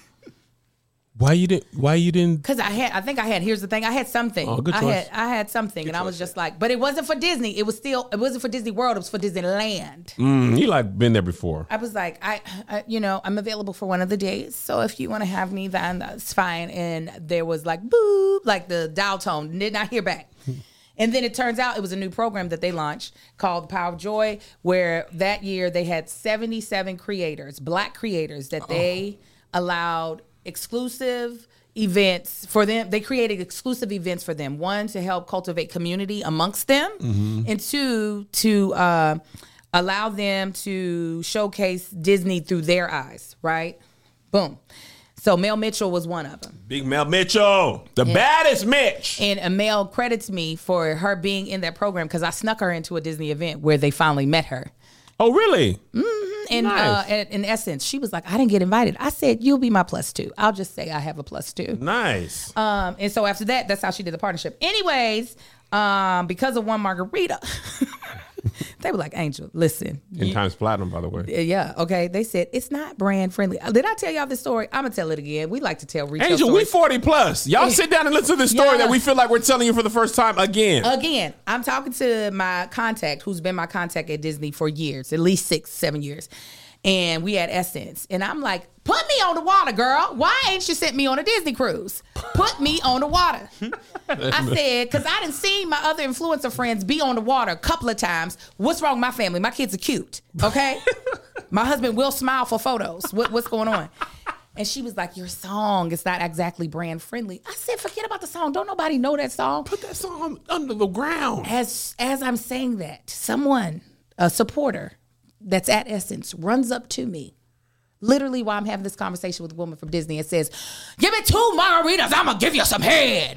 Why you didn't? Because here's the thing. I had something. Oh, good choice. I had something. And I was just like, but it wasn't for Disney. It wasn't for Disney World. It was for Disneyland. You like been there before. I was like, I'm available for one of the days. So if you want to have me, then that's fine. And there was like, boop, like the dial tone. Did not hear back. And then it turns out it was a new program that they launched called The Power of Joy, where that year they had 77 creators, Black creators, that they allowed exclusive events for them. They created exclusive events for them. One, to help cultivate community amongst them, and two, to allow them to showcase Disney through their eyes, right? Boom. So Mel Mitchell was one of them. Big Mel Mitchell, the baddest Mitch. And Mel credits me for her being in that program because I snuck her into a Disney event where they finally met her. Oh, really? And Nice. in essence, she was like, I didn't get invited. I said, you'll be my +2. I'll just say I have a +2. Nice. And so after that, that's how she did the partnership. Anyways, because of one margarita, they were like, Angel, listen. Times Platinum, by the way. Yeah, okay. They said, it's not brand friendly. Did I tell y'all this story? I'm going to tell it again. We like to tell retail Angel, stories. we 40 plus. Y'all sit down and listen to this story Yeah. that we feel like we're telling you for the first time again. Again, I'm talking to my contact, who's been my contact at Disney for years, at least 6-7 years. And we had Essence. And I'm like, put me on the water, girl. Why ain't you sent me on a Disney cruise? Put me on the water. I said, because I done seen my other influencer friends be on the water a couple of times. What's wrong with my family? My kids are cute, okay? My husband will smile for photos. What's going on? And she was like, your song is not exactly brand friendly. I said, forget about the song. Don't nobody know that song. Put that song under the ground. As I'm saying that, someone, a supporter that's at Essence, runs up to me, literally while I'm having this conversation with a woman from Disney, and says, give me 2 margaritas, I'm going to give you some head.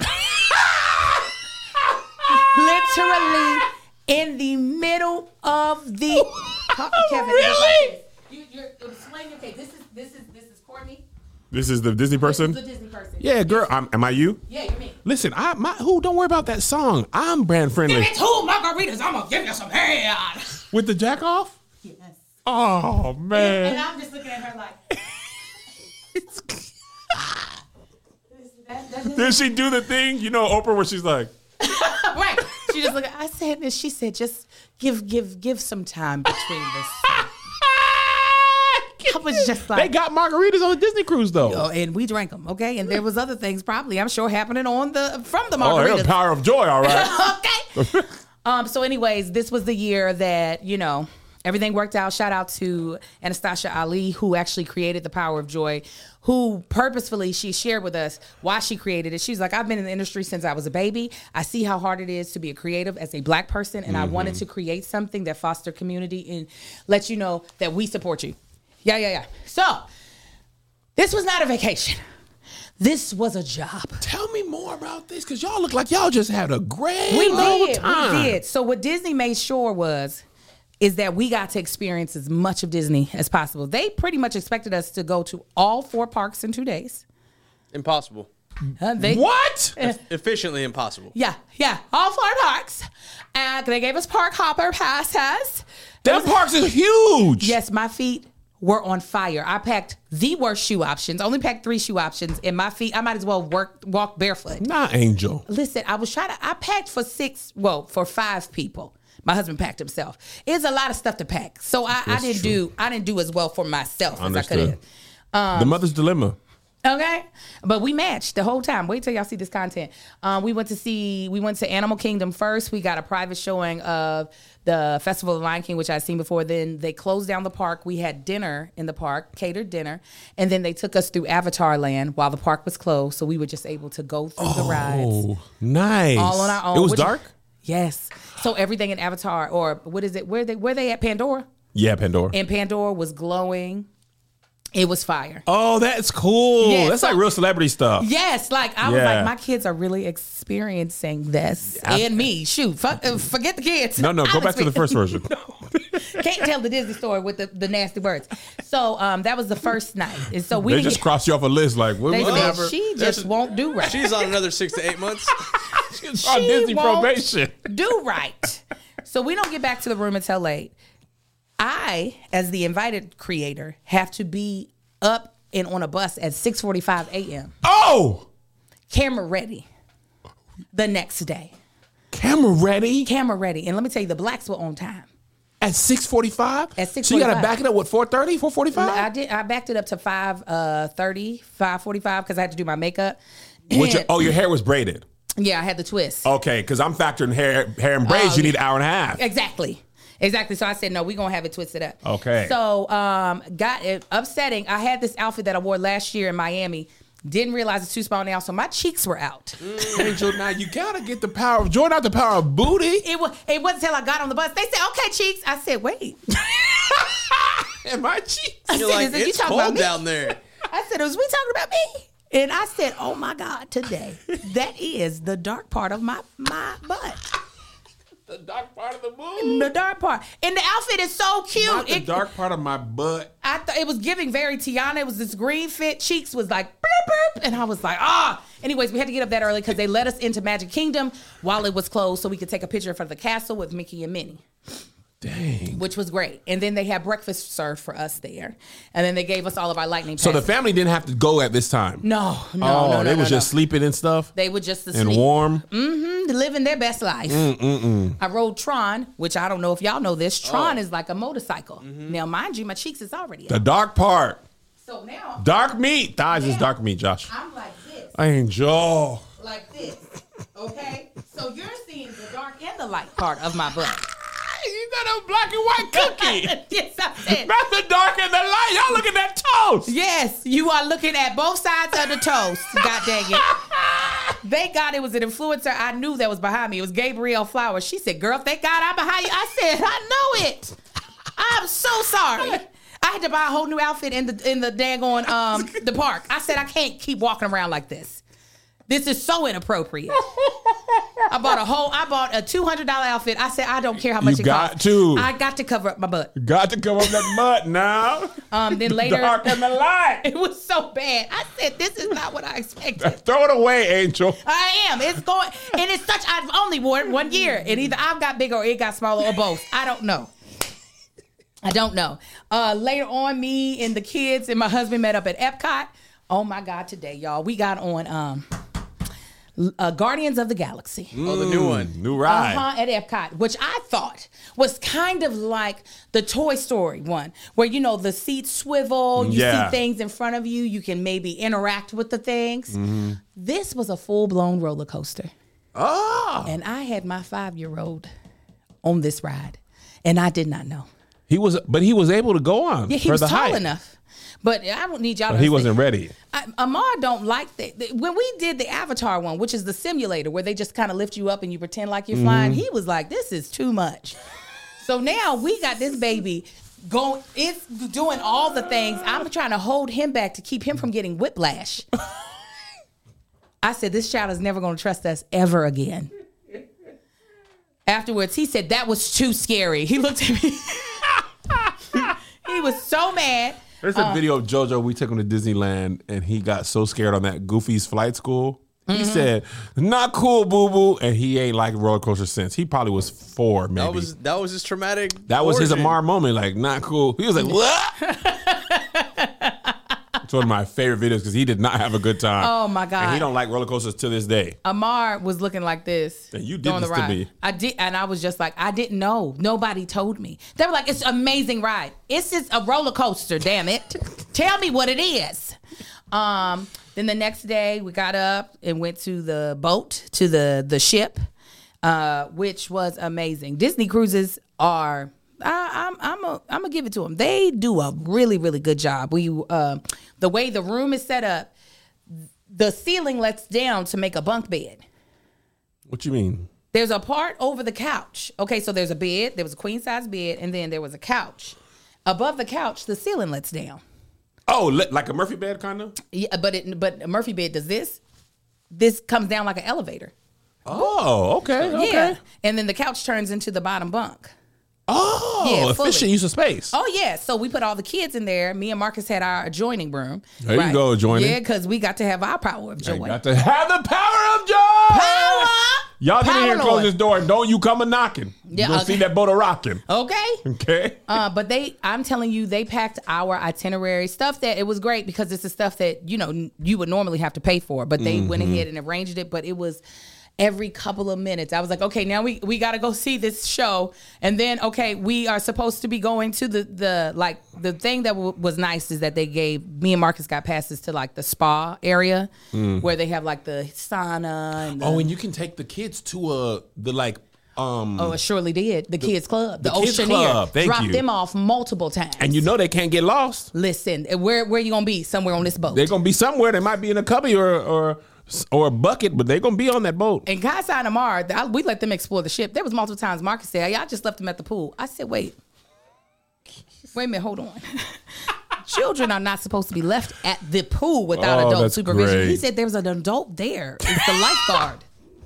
Literally in the middle of the... Kevin, really? You're explaining, okay, this is Courtney. This is the Disney person? This is the Disney person. Yeah, girl. Am I you? Yeah, you're me. Listen, don't worry about that song. I'm brand friendly. Give me 2 margaritas, I'm going to give you some head. With the jack off? Yes. Oh, man. And I'm just looking at her like... Did she do the thing? You know, Oprah, where she's like... Right. She just looked. I said, and she said, just give some time between this. I was just like, They got margaritas on the Disney cruise, though. oh, and we drank them, okay. And there was other things probably, I'm sure, happening from the Oh, margaritas. yeah, Power of Joy, all right. Okay. So, anyways, this was the year that everything worked out. Shout out to Anastasia Ali, who actually created The Power of Joy, who purposefully, she shared with us why she created it. She's like, I've been in the industry since I was a baby. I see how hard it is to be a creative as a Black person, and I wanted to create something that foster community and let you know that we support you. Yeah. So, this was not a vacation. This was a job. Tell me more about this, because y'all look like y'all just had a great We time. did. So what Disney made sure is that we got to experience as much of Disney as possible. They pretty much expected us to go to all 4 parks in 2 days. Impossible. What? Efficiently impossible. Yeah, all 4 parks. And they gave us park hopper passes. That parks is huge. Yes, my feet were on fire. I packed the worst shoe options. Only packed 3 shoe options, and my feet, I might as well walk barefoot. Nah, Angel. Listen, I packed for 5 people. My husband packed himself. It's a lot of stuff to pack. So I didn't do as well for myself as I could have. The mother's dilemma. Okay, but we matched the whole time. Wait till y'all see this content. We went to Animal Kingdom first. We got a private showing of the Festival of the Lion King, which I'd seen before. Then they closed down the park. We had dinner in the park, catered dinner, and then they took us through Avatar Land while the park was closed. So we were just able to go through the rides. Oh, nice. All on our own. It was dark? Yes. So everything in Avatar, or what is it? Where they at Pandora? Yeah, Pandora. And Pandora was glowing. It was fire. Oh, that's cool. Yeah, That's so- like real celebrity stuff. Yes, like I was Yeah. like, my kids are really experiencing this, and me. Shoot, forget the kids. No, go I'm back to the first version. Can't tell the Disney story with the nasty words. So that was the first night, and so we They didn't just get- crossed you off a list. Like, what They was said that? she just won't do right. She's on another 6 to 8 months. She's on She Disney won't probation. do right. So we don't get back to the room until late. I, as the invited creator, have to be up and on a bus at 6:45 a.m. Oh, Camera ready. The next day, camera ready camera ready, and let me tell you, the blacks were on time. at 6:45. At So you got to 6:45. back it up. What 4:30, 4:45? I backed it up to 5:30, 5:45 because I had to do my makeup. Which, And- your hair was braided. yeah, I had the twist. Okay, because I'm factoring hair and braids. You need an hour and a half. Exactly. So I said, no, we're going to have it twisted up. Okay. So got it upsetting. I had this outfit that I wore last year in Miami. Didn't realize it's too small now, so my cheeks were out. Angel, now you gotta get the power of join out the power of booty. It wasn't until I got on the bus. They said, okay, cheeks. I said, wait. And my cheeks. You're like, Is it you it's talking about cold me? down there. I said, was we talking about me? And I said, oh my God, today, that is the dark part of my butt. The dark part of the moon. The dark part. And the outfit is so cute. Not the dark part of my butt. I thought it was giving very Tiana. It was this green fit. Cheeks was like, burp, burp. And I was like, ah. Anyways, we had to get up that early because they let us into Magic Kingdom while it was closed so we could take a picture in front of the castle with Mickey and Minnie. Dang. Which was great. And then they had breakfast served for us there. And then they gave us all of our lightning So the passes. family didn't have to go at this time. No. They was just sleeping and stuff. They were just and asleep. warm. Living their best life. I rode Tron, which I don't know if y'all know this. Tron is like a motorcycle. Now, mind you, my cheeks is already The out. dark part. So now Dark meat. Thighs is dark meat, Josh. I'm like this. Angel. Like this. Okay? So you're seeing the dark and the light part of my butt. You got a black and white cookie. Yes, I said. Not the dark and the light. Y'all looking at toast. Yes, you are looking at both sides of the toast. God dang it. Thank God it was an influencer I knew that was behind me. It was Gabrielle Flowers. She said, girl, thank God I'm behind you. I said, I know it. I'm so sorry. I had to buy a whole new outfit in the daggone the park. I said, I can't keep walking around like this. This is so inappropriate. I bought a $200 outfit. I said, I don't care how much You it got costs. to. I got to cover up my butt. Got to cover up that butt now. Then later, Dark and the light. it was so bad. I said, this is not what I expected. Throw it away, Angel. I am. It's going, and it's such, I've only worn it 1 year. And either I've got bigger or it got smaller or both. I don't know. Later on, me and the kids and my husband met up at Epcot. Oh my God, today, y'all. We got on Guardians of the Galaxy. Oh, the new one. New ride. At Epcot, which I thought was kind of like the Toy Story one, where, you know, the seats swivel, you Yeah. see things in front of you, you can maybe interact with the things. This was a full-blown roller coaster. Oh. And I had my 5-year-old on this ride, and I did not know. He was able to go on. Yeah, he for was the tall height. enough. But I don't need y'all to But he understand. wasn't ready. Amar don't like that. When we did the Avatar one, which is the simulator where they just kind of lift you up and you pretend like you're flying, he was like, this is too much. So now we got this baby going, it's doing all the things. I'm trying to hold him back to keep him from getting whiplash. I said, this child is never going to trust us ever again. Afterwards, he said, that was too scary. He looked at me. He was so mad. There's a video of JoJo. We took him to Disneyland, and he got so scared on that Goofy's flight school. He said, "Not cool, boo boo," and he ain't like roller coaster since. He probably was 4, maybe. That was his traumatic. That was his origin. Amar moment. Like, not cool. He was like, "What?" It's one of my favorite videos because he did not have a good time. Oh, my God. And he don't like roller coasters to this day. Amar was looking like this. And you did during this the to ride. me. I did, and I was just like, I didn't know. Nobody told me. They were like, it's an amazing ride. It's just a roller coaster, damn it. Tell me what it is. Then the next day we got up and went to the boat, to the ship, which was amazing. Disney cruises are, I'm gonna give it to them. They do a really, really good job. The way the room is set up, the ceiling lets down to make a bunk bed. What you mean? There's a part over the couch. Okay, so there's a bed, there was a queen size bed, and then there was a couch. Above the couch, the ceiling lets down. Oh, like a Murphy bed, kind of. Yeah, but a Murphy bed does this. This comes down like an elevator. Oh, okay. Yeah, and then the couch turns into the bottom bunk. Oh, Yeah, efficient fully. use of space. Oh yeah, so we put all the kids in there. Me and Marcus had our adjoining room. There you go, adjoining. Yeah, because we got to have our power of joy. You got to have the power of joy. Power. Y'all get in here and Power, close Lord. this door and don't you come a knocking. Yeah, You'll okay. see that boat a rocking. Okay. Okay. But I'm telling you, they packed our itinerary stuff that it was great because it's the stuff that, you would normally have to pay for, but they went ahead and arranged it. But it was every couple of minutes. I was like, okay, now we got to go see this show. And then, okay, we are supposed to be going to the thing that was nice is that they gave, me and Marcus got passes to like the spa area where they have like the sauna. And And you can take the kids to it surely did. The kids club, the kids Oceaneer. club, thank Dropped you. them off multiple times. and you know they can't get lost. Listen, where you gonna be? Somewhere on this boat. They're gonna be somewhere. They might be in a cubby or a bucket, but they're gonna be on that boat. And Casa and Amar, we let them explore the ship. There was multiple times Marcus said, "I just left them at the pool." I said, "Wait a minute, hold on." Children are not supposed to be left at the pool without adult that's supervision. great. He said there was an adult there. It's the lifeguard.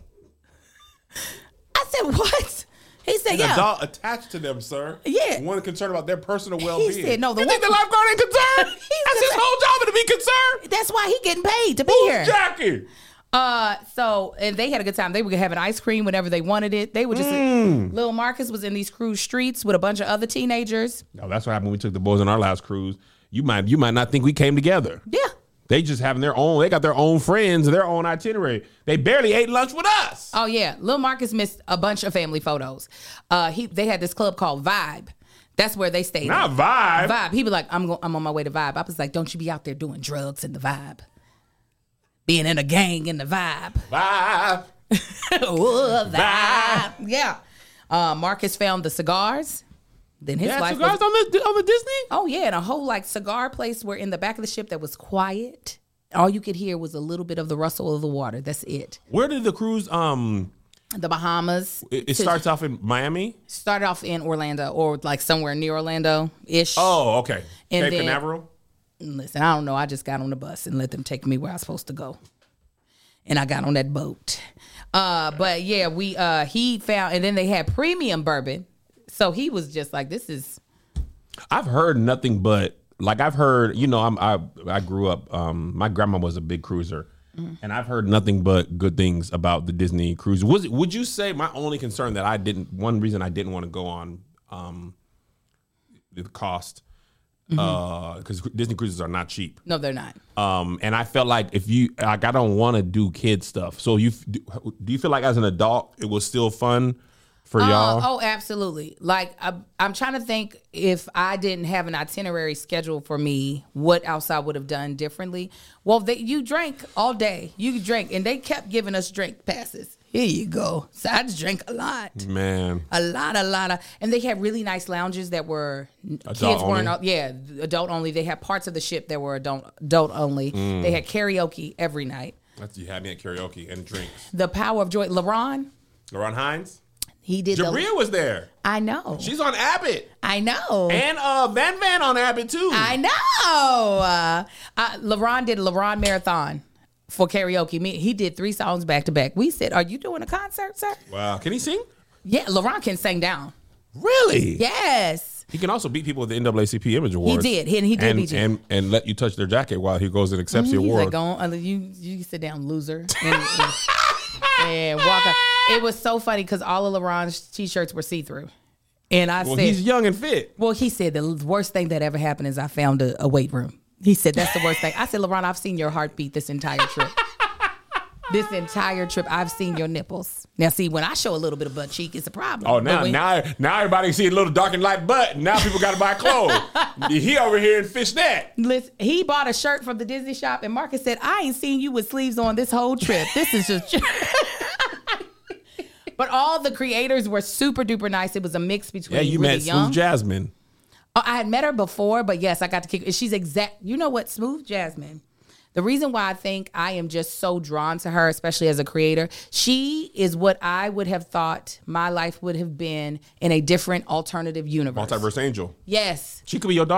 I said, "What?" He said, An "Yeah." adult attached to them, sir. Yeah. One concerned about their personal well-being. He said, "No, you think the lifeguard ain't concerned? That's his whole job to be concerned. That's why he getting paid to be Who's here." Jackie? And they had a good time. They were having ice cream whenever they wanted it. They were just little Marcus was in these cruise streets with a bunch of other teenagers. No, that's what happened when we took the boys on our last cruise. You might not think we came together. Yeah. They just having their own. They got their own friends, their own itinerary. They barely ate lunch with us. Oh yeah, Lil Marcus missed a bunch of family photos. They had this club called Vibe. That's where they stayed. Not at. Vibe. Vibe. He was like, I'm on my way to Vibe. I was like, don't you be out there doing drugs in the Vibe, being in a gang in the Vibe. Vibe. Ooh, Vibe. Yeah. Marcus found the cigars. Then his Yeah, life cigars was, on the Disney. oh yeah, and a whole like cigar place where in the back of the ship that was quiet. All you could hear was a little bit of the rustle of the water. That's it. Where did the cruise? The Bahamas. It starts off in Miami. Started off in Orlando or like somewhere near Orlando-ish. Oh, okay. And Cape then- Canaveral. Listen, I don't know. I just got on the bus and let them take me where I was supposed to go. And I got on that boat. But yeah, he found, and then they had premium bourbon. So he was just like, this is. I've heard nothing but I've heard. I grew up. My grandma was a big cruiser, and I've heard nothing but good things about the Disney cruise. Would you say my only concern that one reason I didn't want to go on the cost because Disney cruises are not cheap. No, they're not. And I felt like I don't want to do kid stuff. So do you feel like as an adult it was still fun for y'all? Oh, absolutely. Like I'm trying to think if I didn't have an itinerary scheduled for me, what else I would have done differently. Well, you drank all day. You drank, and they kept giving us drink passes. Here you go. So I just drank a lot. Man. A lot of, and they had really nice lounges that were kids only? weren't. Yeah, adult only. They had parts of the ship that were adult only. They had karaoke every night. You had me at karaoke and drinks. The Power of Joy. LaRon Hines. he did. Jabria was there. I know. She's on Abbott. I know. And Van on Abbott too. I know. LaRon did a LaRon marathon for karaoke. He did 3 songs back to back. We said, "Are you doing a concert, sir?" Wow. Can he sing? Yeah, LaRon can sing down. Really? Yes. He can also beat people at the NAACP Image Awards. He did. He did beat you. And let you touch their jacket while he goes and accepts the He's award. like, go on, you sit down, loser, and walk out. It was so funny because all of LaRon's t-shirts were see-through. And I said, he's young and fit. well, he said the worst thing that ever happened is I found a weight room. He said, that's the worst thing. I said, LaRon, I've seen your heartbeat this entire trip. This entire trip, I've seen your nipples. Now, see, when I show a little bit of butt cheek, it's a problem. Oh, But now everybody can see a little dark and light butt. Now people got to buy clothes. He over here in fishnet. Listen, he bought a shirt from the Disney shop, and Marcus said, I ain't seen you with sleeves on this whole trip. This is just... But all the creators were super duper nice. It was a mix between Yeah, you really met young. Smooth Jasmine. Oh, I had met her before, but yes, I got to kick. She's exact. You know what? Smooth Jasmine. The reason why I think I am just so drawn to her, especially as a creator, she is what I would have thought my life would have been in a different alternative universe. Multiverse Angel. Yes. She could be your daughter.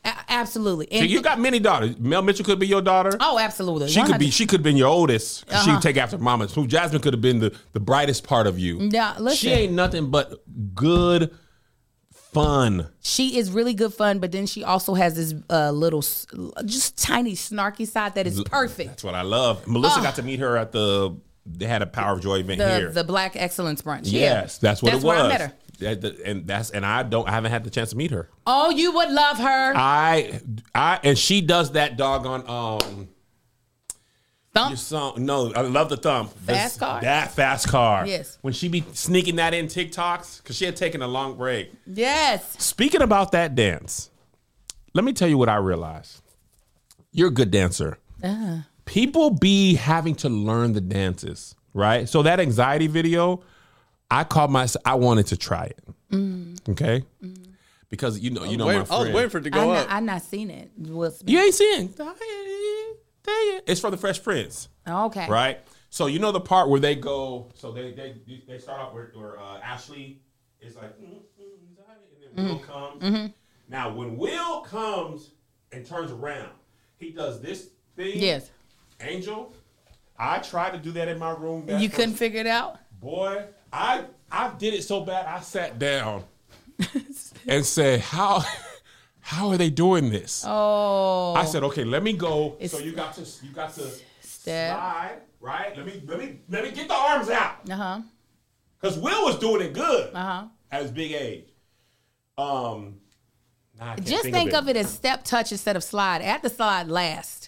Absolutely. So And you got many daughters. Mel Mitchell could be your daughter. oh, absolutely. She could 100. have been your oldest. She would take after mama. So Jasmine could have been the brightest part of you. Yeah, listen. She ain't nothing but good fun. She is really good fun, but then she also has this little, just tiny snarky side that is perfect. That's what I love. Melissa got to meet her at they had a Power of Joy event here. The Black Excellence Brunch. Yes, that's what it was. Where I met her. I haven't had the chance to meet her. Oh, you would love her. And she does that doggone Thump. your song. No, I love the thump. Fast car? That fast car. Yes. When she be sneaking that in TikToks, because she had taken a long break. Yes. Speaking about that dance, let me tell you what I realized. You're a good dancer. People be having to learn the dances, right? So that anxiety video, I wanted to try it. Okay? Because you know my friend. I was waiting for it to go up. I've not seen it. Will Smith. You ain't seen it. It's for the Fresh Prince. Okay. Right? So you know the part where they go, so they start off where Ashley is like, and then Will comes. Now when Will comes and turns around, he does this thing. Yes. Angel, I tried to do that in my room. You couldn't figure it out? Boy, I did it so bad I sat down and said, how are they doing this? Oh. I said, okay, let me go. So you got to Step. slide, right? Let me get the arms out. Uh-huh. Because Will was doing it good Uh-huh. at his big age. Now I can't Just think of it as step touch instead of slide. Add the slide last.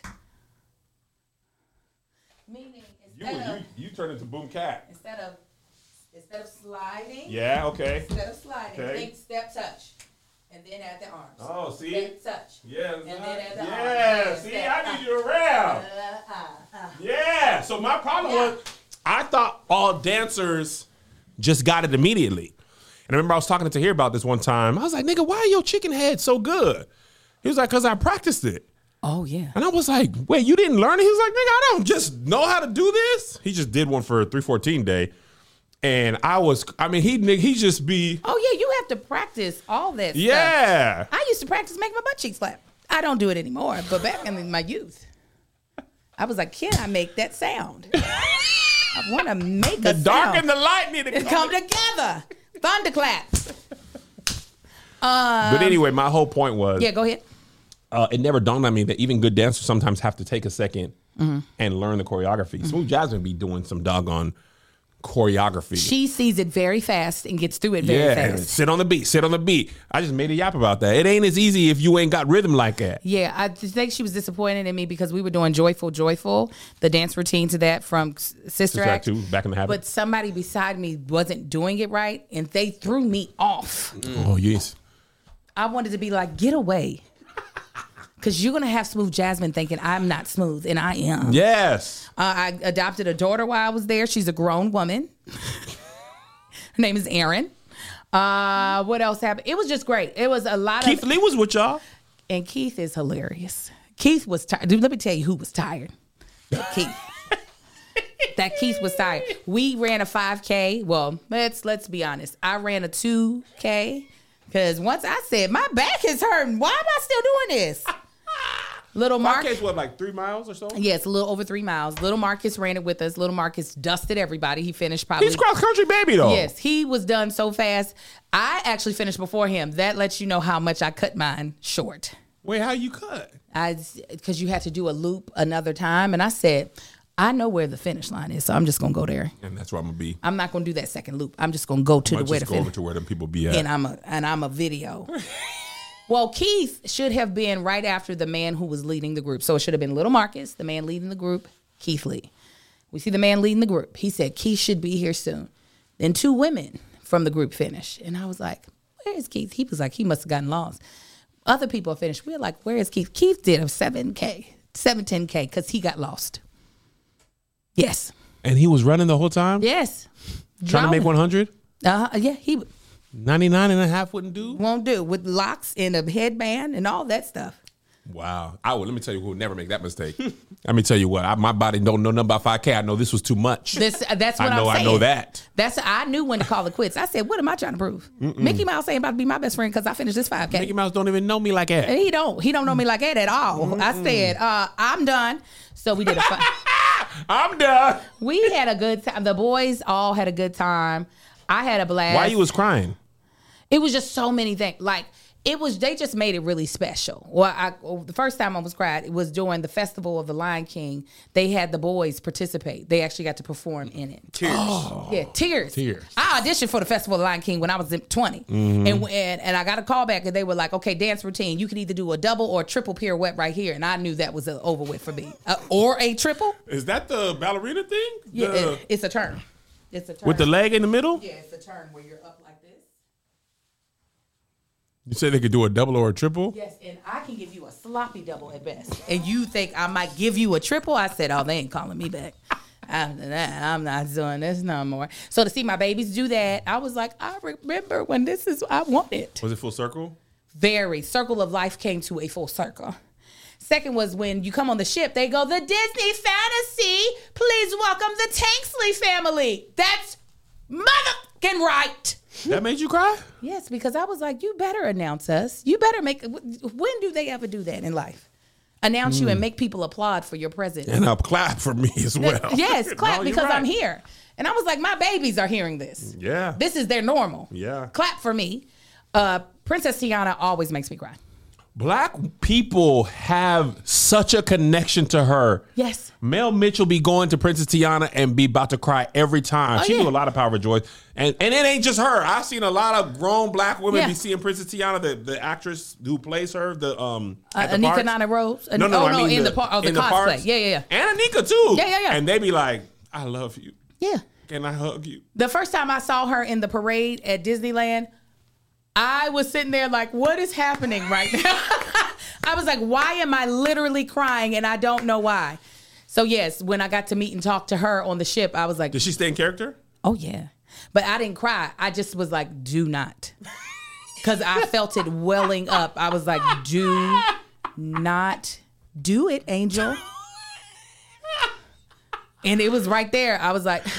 Meaning You turn into Boom Cat. instead of sliding. Yeah, okay. Instead of sliding, Okay. think step touch. And then add the arms. Oh, see? Step touch. Yeah, And then add the yeah. arms. See, I need you around. Yeah. So my problem was, I thought all dancers just got it immediately. And I remember I was talking to Tahir about this one time. I was like, nigga, why are your chicken head so good? He was like, because I practiced it. Oh, yeah. And I was like, wait, you didn't learn it? He was like, nigga, I don't just know how to do this. He just did one for 314 day. And he just be. Oh, yeah, you have to practice all that stuff. Yeah. I used to practice making my butt cheeks flap. I don't do it anymore, but back in my youth, I was like, can I make that sound? I want to make The a dark sound. and the light need to come together. Thunderclaps. But anyway, my whole point was. Yeah, go ahead. It never dawned on me that even good dancers sometimes have to take a second and learn the choreography. Smooth Jasmine be doing some doggone choreography. She sees it very fast and gets through it very and fast. sit on the beat. I just made a yap about that. It ain't as easy if you ain't got rhythm like that. Yeah, I just think she was disappointed in me because we were doing Joyful, the dance routine to that from Sister Act 2, Back in the Habit. But somebody beside me wasn't doing it right, and they threw me off. Oh, yes. I wanted to be like, get away. Because you're going to have Smooth Jasmine thinking I'm not smooth, and I am. Yes. I adopted a daughter while I was there. She's a grown woman. Her name is Erin. What else happened? It was just great. It was a lot Keith of... Lee was with y'all. And Keith is hilarious. Keith was tired. Dude, let me tell you who was tired. Keith. That Keith was tired. We ran a 5K. Well, let's be honest. I ran a 2K because once I said, my back is hurting. Why am I still doing this? Little Marcus, what, like 3 miles or so? Yes, a little over 3 miles. Little Marcus ran it with us. Little Marcus dusted everybody. He finished probably. He's cross country baby though. Yes, he was done so fast. I actually finished before him. That lets you know how much I cut mine short. Wait, how you cut? Because you had to do a loop another time, and I said, I know where the finish line is, so I'm just gonna go there. And that's where I'm gonna be. I'm not gonna do that second loop. I'm just gonna go to where the go over to where them people be at. And I'm a video. Well, Keith should have been right after the man who was leading the group. So it should have been Little Marcus, the man leading the group, Keith Lee. We see the man leading the group. He said, Keith should be here soon. Then 2 women from the group finished. And I was like, where is Keith? He was like, he must have gotten lost. Other people finished. We were like, where is Keith? Keith did a 710K, because he got lost. Yes. And he was running the whole time? Yes. Trying to make 100? Yeah, he 99 and a half wouldn't do? won't do with locks and a headband and all that stuff. Wow. Let me tell you who would never make that mistake. Let me tell you what. My body don't know nothing about 5K. I know this was too much. That's what I'm saying. I know that. I knew when to call it quits. I said, what am I trying to prove? Mickey Mouse ain't about to be my best friend because I finished this 5K. Mickey Mouse don't even know me like that. And he don't know me like that at all. I said, I'm done. So we did I'm done. We had a good time. The boys all had a good time. I had a blast. Why you was crying? It was just so many things. Like, they just made it really special. Well, the first time I was cried, it was during the Festival of the Lion King. They had the boys participate. They actually got to perform in it. Tears. Oh. Yeah, tears. Tears. I auditioned for the Festival of the Lion King when I was 20. And I got a call back and they were like, okay, dance routine. You can either do a double or a triple pirouette right here. And I knew that was over with for me. Or a triple. Is that the ballerina thing? Yeah, it's a turn. It's a turn. With the leg in the middle? Yeah, it's a turn where you're up like this. You said they could do a double or a triple? Yes, and I can give you a sloppy double at best. And you think I might give you a triple? I said, oh, they ain't calling me back. After that, I'm not doing this no more. So to see my babies do that, I was like, I remember when this is what I wanted. Was it full circle? Very. Circle of life came to a full circle. Second was when you come on the ship, they go, the Disney Fantasy, please welcome the Tanksley family. That's motherfucking right. That made you cry? Yes, because I was like, you better announce us. You better when do they ever do that in life? Announce you and make people applaud for your presence. And I'll clap for me as well. Yes, clap No, because right. I'm here. And I was like, my babies are hearing this. Yeah. This is their normal. Yeah. Clap for me. Princess Tiana always makes me cry. Black people have such a connection to her. Yes. Mel Mitchell be going to Princess Tiana and be about to cry every time. Oh, She yeah. do a lot of Power Joy. And it ain't just her. I've seen a lot of grown black women Yeah. be seeing Princess Tiana, the actress who plays her, at the Anika parks. Nana Rose? No, I mean in the in cosplay. parks. Yeah. And Anika too. Yeah. And they be like, I love you. Yeah. Can I hug you? The first time I saw her in the parade at Disneyland, I was sitting there like, what is happening right now? I was like, why am I literally crying and I don't know why? So yes, when I got to meet and talk to her on the ship, I was like, Did she stay in character? oh yeah. But I didn't cry. I just was like, do not. Because I felt it welling up. I was like, do not do it, Angel. And it was right there. I was like,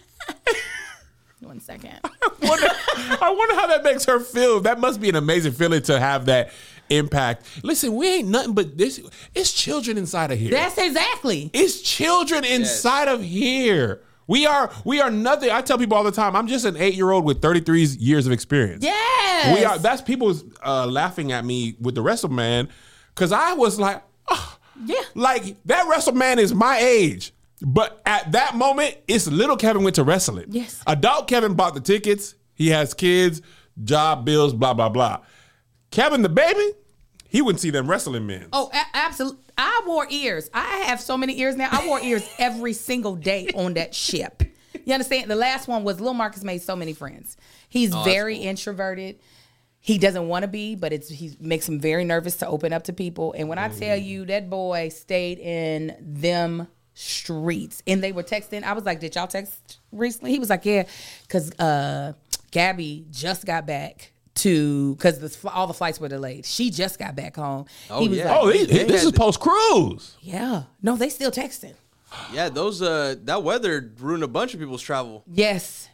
1 second. I wonder how that makes her feel. That must be an amazing feeling to have that impact. Listen, we ain't nothing but this. It's children inside of here. That's exactly. It's children inside of here. We are nothing. I tell people all the time, I'm just an 8-year-old with 33 years of experience. Yes. We are. That's people laughing at me with the WrestleMan because I was like, oh, Yeah. like that WrestleMan is my age. But at that moment, it's little Kevin went to wrestling. Yes. Adult Kevin bought the tickets. He has kids, job, bills, blah, blah, blah. Kevin, the baby, he wouldn't see them wrestling men. Oh, absolutely. I wore ears. I have so many ears now. I wore ears every single day on that ship. You understand? The last one was Lil Marcus made so many friends. He's very introverted. He doesn't want to be, but he makes him very nervous to open up to people. And when I tell you that boy stayed in them streets and they were texting, I was like, did y'all text recently? He was like, yeah, because Gabby just got back because all the flights were delayed. She just got back home. Oh, He was yeah. like, This is post-cruise. yeah. No, they still texting. Yeah, those that weather ruined a bunch of people's travel. Yes.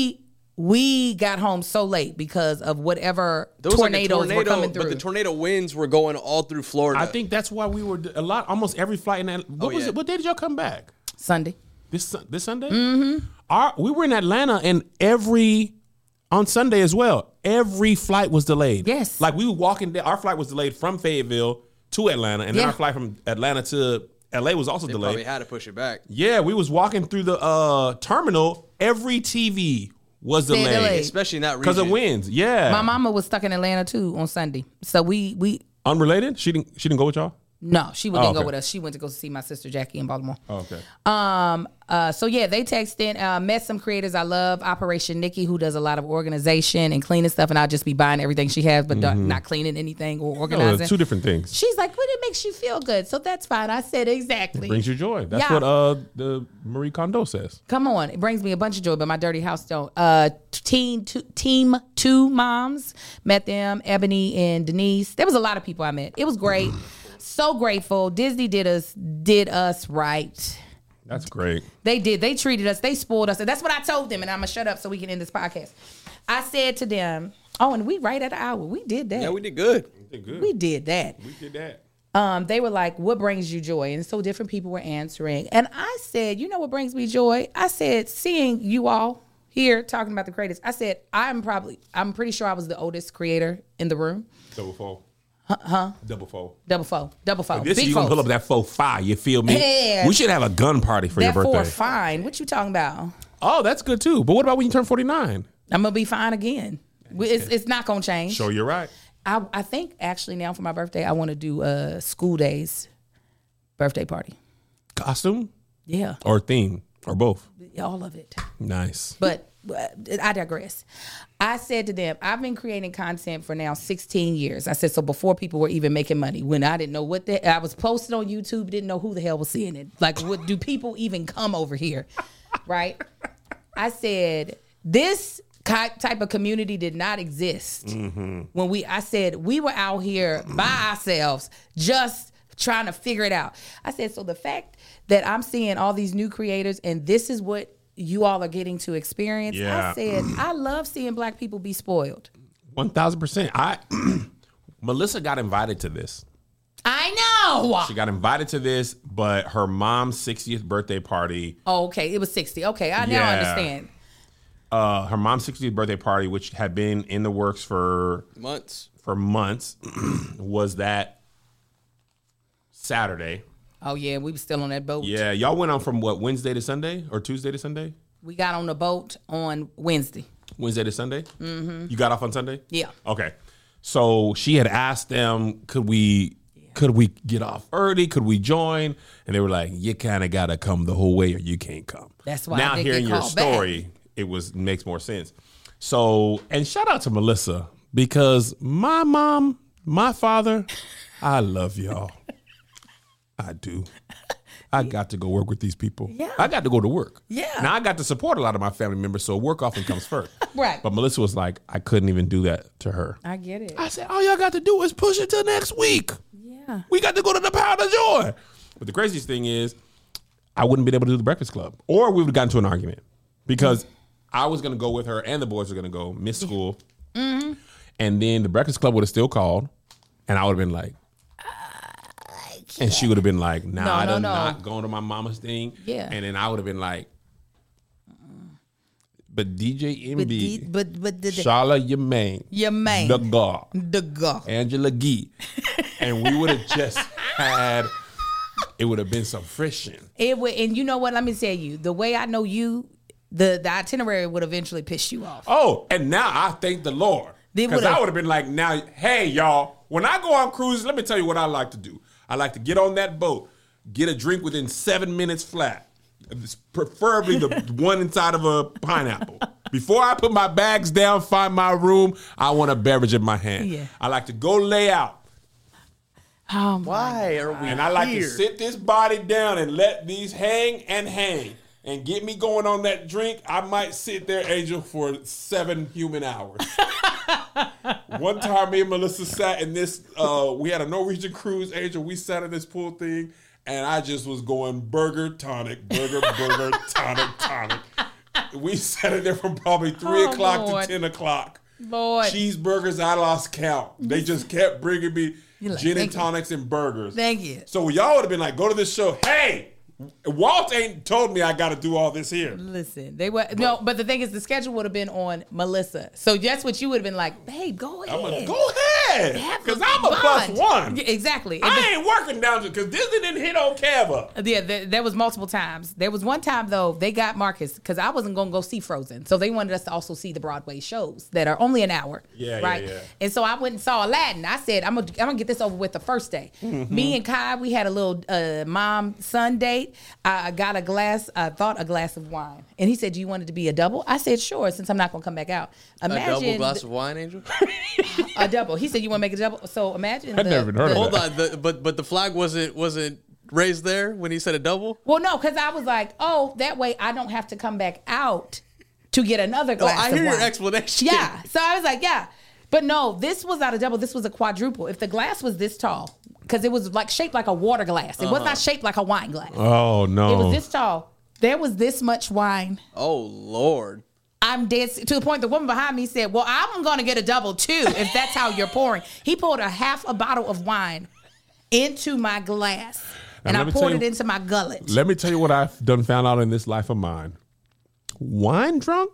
We got home so late because of whatever There was tornadoes like a were coming through. But the tornado winds were going all through Florida. I think that's why we were almost every flight in that. What was yeah. it? What day did y'all come back? Sunday. This Sunday? Mm-hmm. We were in Atlanta and on Sunday as well, every flight was delayed. Yes. Like we were walking there, our flight was delayed from Fayetteville to Atlanta, and then Yeah. our flight from Atlanta to LA was also they delayed. probably had to push it back. Yeah, we was walking through the terminal, every TV was Stay delayed. delayed. Especially in that region. Because of winds. Yeah. My mama was stuck in Atlanta too on Sunday. So we Unrelated? She didn't go with y'all? no, she didn't go okay. with us. She went to go see my sister Jackie in Baltimore. Oh, okay. So yeah, they texted, met some creators I love, Operation Nikki, who does a lot of organization and cleaning stuff, and I'll just be buying everything she has, but not cleaning anything or No, organizing. they're two different things. She's like, well, it makes you feel good, so that's fine. I said exactly. Brings you joy. That's Yeah. what the Marie Kondo says. Come on, it brings me a bunch of joy, but my dirty house don't. Team 2 moms, met them, Ebony and Denise. There was a lot of people I met. It was great. So grateful. Disney did us right. That's great. They did. They treated us. They spoiled us. And that's what I told them. And I'm going to shut up so we can end this podcast. I said to them, and we right at an hour. We did that. Yeah, we did good. We did that. We did that. They were like, what brings you joy? And so different people were answering. And I said, you know what brings me joy? I said, seeing you all here talking about the creators. I said, I'm pretty sure I was the oldest creator in the room. Double fold. Huh? Double fold. Double fold. This Big you gonna folks. pull up that 4-5. You feel me? Yeah. We should have a gun party for your That birthday. 4 fine. What you talking about? Oh, that's good too. But what about when you turn 49? I'm going to be fine again. It's not going to change. Sure, you're right. I think actually now for my birthday, I want to do a school days birthday party. Costume Yeah. or theme or both? All of it. Nice. But I digress. I said to them, I've been creating content for now 16 years. I said, so before people were even making money, when I didn't know I was posted on YouTube, didn't know who the hell was seeing it. Like, what do people even come over here? Right? I said, this type of community did not exist when I said we were out here by ourselves, just trying to figure it out. I said, so the fact that I'm seeing all these new creators and this is what you all are getting to experience. Yeah. I said, I love seeing Black people be spoiled. 1,000%. Melissa got invited to this. I know. She got invited to this, but her mom's 60th birthday party. Oh, okay. It was 60. Okay. I now understand. Her mom's 60th birthday party, which had been in the works for Months. was that Saturday. Oh, yeah. We were still on that boat. Yeah. Y'all went on from what, Wednesday to Sunday or Tuesday to Sunday? We got on the boat on Wednesday. Wednesday to Sunday? Mm-hmm. You got off on Sunday? Yeah. Okay. So she had asked them, could we get off early? Could we join? And they were like, you kind of got to come the whole way or you can't come. That's why now I did hearing get your called story, back. it makes more sense. So, and shout out to Melissa because my mom, my father, I love y'all. I do. I got to go work with these people. Yeah. I got to go to work. Yeah. Now I got to support a lot of my family members, so work often comes first. Right. But Melissa was like, I couldn't even do that to her. I get it. I said, all y'all got to do is push it till next week. Yeah. We got to go to the Pound of Joy. But the craziest thing is, I wouldn't been able to do the Breakfast Club, or we would have gotten into an argument because I was going to go with her and the boys were going to go, miss school. Mm-hmm. And then the Breakfast Club would have still called, and I would have been like, and she would have been like, I'm not going to my mama's thing. Yeah. And then I would have been like, but DJ MB, But Shala Yemaine, the God, Angela Gee, and we would have just had, it would have been some friction. It would, and you know what? Let me tell you, the way I know you, the itinerary would eventually piss you off. Oh, and now I thank the Lord. Because I would have been like, now, hey, y'all, when I go on cruises, let me tell you what I like to do. I like to get on that boat, get a drink within 7 minutes flat, preferably the one inside of a pineapple. Before I put my bags down, find my room, I want a beverage in my hand. Yeah. I like to go lay out. Why are we And I like to sit this body down and let these hang and get me going on that drink. I might sit there, Angel, for 7 human hours. One time, me and Melissa sat in this, we had a Norwegian cruise, Angel. We sat in this pool thing, and I just was going burger, tonic, tonic. We sat in there from probably 3 o'clock Lord. to 10 o'clock. Lord. Cheeseburgers, I lost count. They just kept bringing me You're like, gin and thank you. tonics and burgers. Thank you. So y'all would have been like, go to this show. Hey, Walt ain't told me I got to do all this here. Listen, but the thing is, the schedule would have been on Melissa. So that's what you would have been like, babe, go ahead. I'm like, go ahead. Because I'm a bond. +1. Yeah, exactly. I ain't working down to, because Disney didn't hit on Cava. Yeah, there was multiple times. There was one time, though, they got Marcus, because I wasn't going to go see Frozen. So they wanted us to also see the Broadway shows that are only an hour. Yeah, right? yeah. And so I went and saw Aladdin. I said, I'm gonna get this over with the first day. Mm-hmm. Me and Kai, we had a little mom-son date. I got a glass of wine. And he said, do you want it to be a double? I said, sure, since I'm not going to come back out. Imagine a double glass of wine, Angel? a double. He said, you want to make a double? So imagine. I've never heard of Hold on, but the flag wasn't raised there when he said a double? Well, no, because I was like, oh, that way I don't have to come back out to get another glass I of hear wine. your explanation. Yeah. So I was like, yeah. But no, this was not a double. This was a quadruple. If the glass was this tall, because it was like shaped like a water glass. It was not shaped like a wine glass. Oh, no. It was this tall. There was this much wine. Oh, Lord. I'm dead to the point the woman behind me said, well, I'm going to get a double too if that's how you're pouring. He poured a half a bottle of wine into my glass and I poured it into my gullet. Let me tell you what I've done found out in this life of mine. Wine drunk?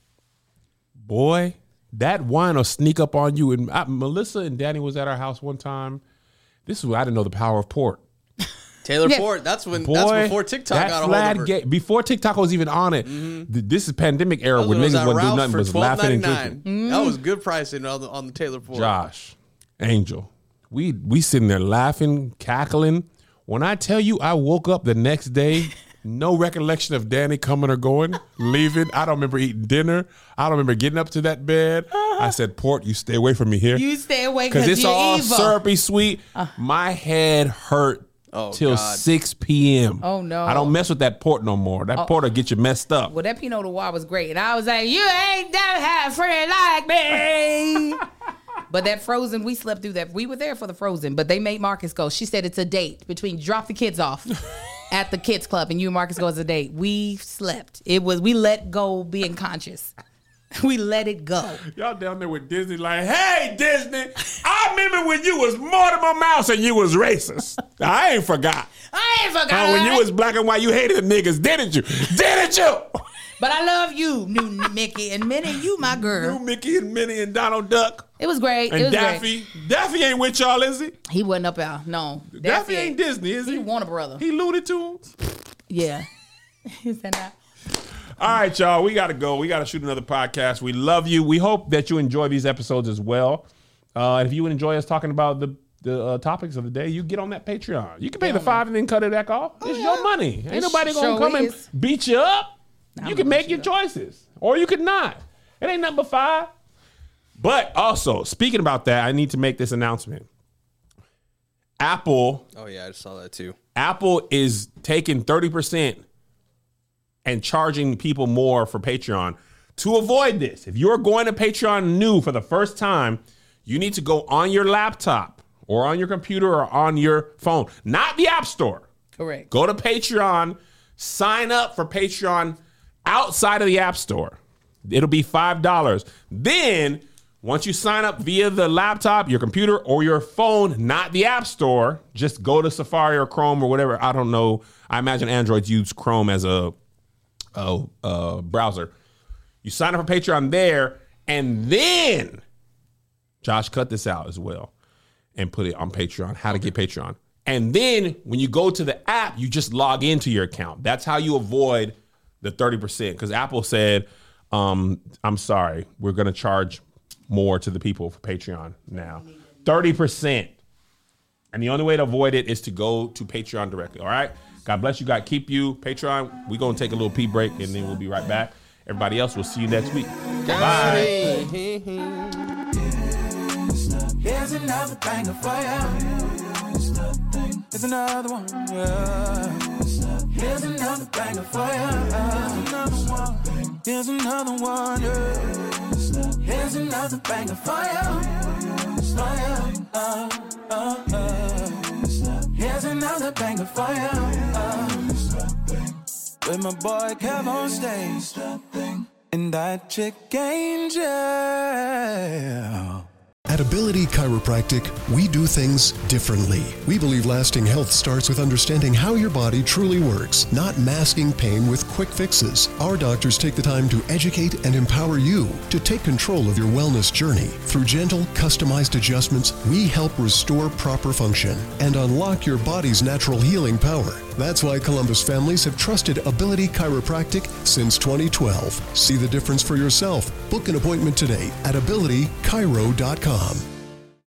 Boy, that wine will sneak up on you. And Melissa and Danny was at our house one time. This is where I didn't know the power of port. Taylor Ford. That's before TikTok got a hold of her. Before TikTok was even on it. This is pandemic era when niggas wouldn't do nothing but laughing and drinking. That was good pricing on the Taylor Ford. Josh, Angel, we sitting there laughing, cackling. When I tell you I woke up the next day, no recollection of Danny coming or going, leaving. I don't remember eating dinner. I don't remember getting up to that bed. I said, Port, you stay away from me here. You stay away because it's you're all evil. syrupy sweet. My head hurt. Till 6 p.m. Oh, no. I don't mess with that port no more. That port will get you messed up. Well, that Pinot Noir was great. And I was like, you ain't never had a friend like me. But that Frozen, we slept through that. We were there for the Frozen, but they made Marcus go. She said it's a date between drop the kids off at the kids club and you and Marcus go as a date. We slept. We let go being conscious. We let it go. Y'all down there with Disney like, hey, Disney, I remember when you was Mortimer Mouse and you was racist. I ain't forgot. When you was black and white, you hated the niggas, didn't you? Didn't you? But I love you, new Mickey and Minnie. You my girl. New Mickey and Minnie and Donald Duck. It was great. And Daffy. Great. Daffy ain't with y'all, is he? He wasn't up there. No. Daffy ain't Disney, is he? He Warner Brother. He Looney Tunes? Yeah. Is that not? All right, y'all. We got to go. We got to shoot another podcast. We love you. We hope that you enjoy these episodes as well. And if you would enjoy us talking about the topics of the day, you get on that Patreon. You can pay the $5 and then cut it back off. It's your money. Ain't nobody going to come and beat you up. You can make your choices. Or you could not. It ain't nothing but $5. But also, speaking about that, I need to make this announcement. Apple. Oh, yeah. I just saw that too. Apple is taking 30% and charging people more for Patreon. To avoid this, if you're going to Patreon new for the first time, you need to go on your laptop or on your computer or on your phone, not the App Store. Correct. Go to Patreon, sign up for Patreon outside of the App Store. It'll be $5. Then, once you sign up via the laptop, your computer, or your phone, not the App Store, just go to Safari or Chrome or whatever. I don't know. I imagine Androids use Chrome as a browser. You sign up for Patreon there, and then Josh cut this out as well and put it on Patreon, how to get Patreon. And then when you go to the app, you just log into your account. That's how you avoid the 30%, because Apple said, I'm sorry, we're going to charge more to the people for Patreon now. 30%. And the only way to avoid it is to go to Patreon directly. All right? God bless you. God keep you. Patreon, we're going to take a little pee break, and then we'll be right back. Everybody else, we'll see you next week. Bye. Here's another banger for you. Here's another one. Yeah. Here's another banger for you. Here's another one. Yeah. Here's another banger for you. Here's another banger for you. With my boy Kev on stage, and that chick Angel. At Ability Chiropractic, we do things differently. We believe lasting health starts with understanding how your body truly works, not masking pain with quick fixes. Our doctors take the time to educate and empower you to take control of your wellness journey. Through gentle, customized adjustments, we help restore proper function and unlock your body's natural healing power. That's why Columbus families have trusted Ability Chiropractic since 2012. See the difference for yourself. Book an appointment today at abilitychiro.com.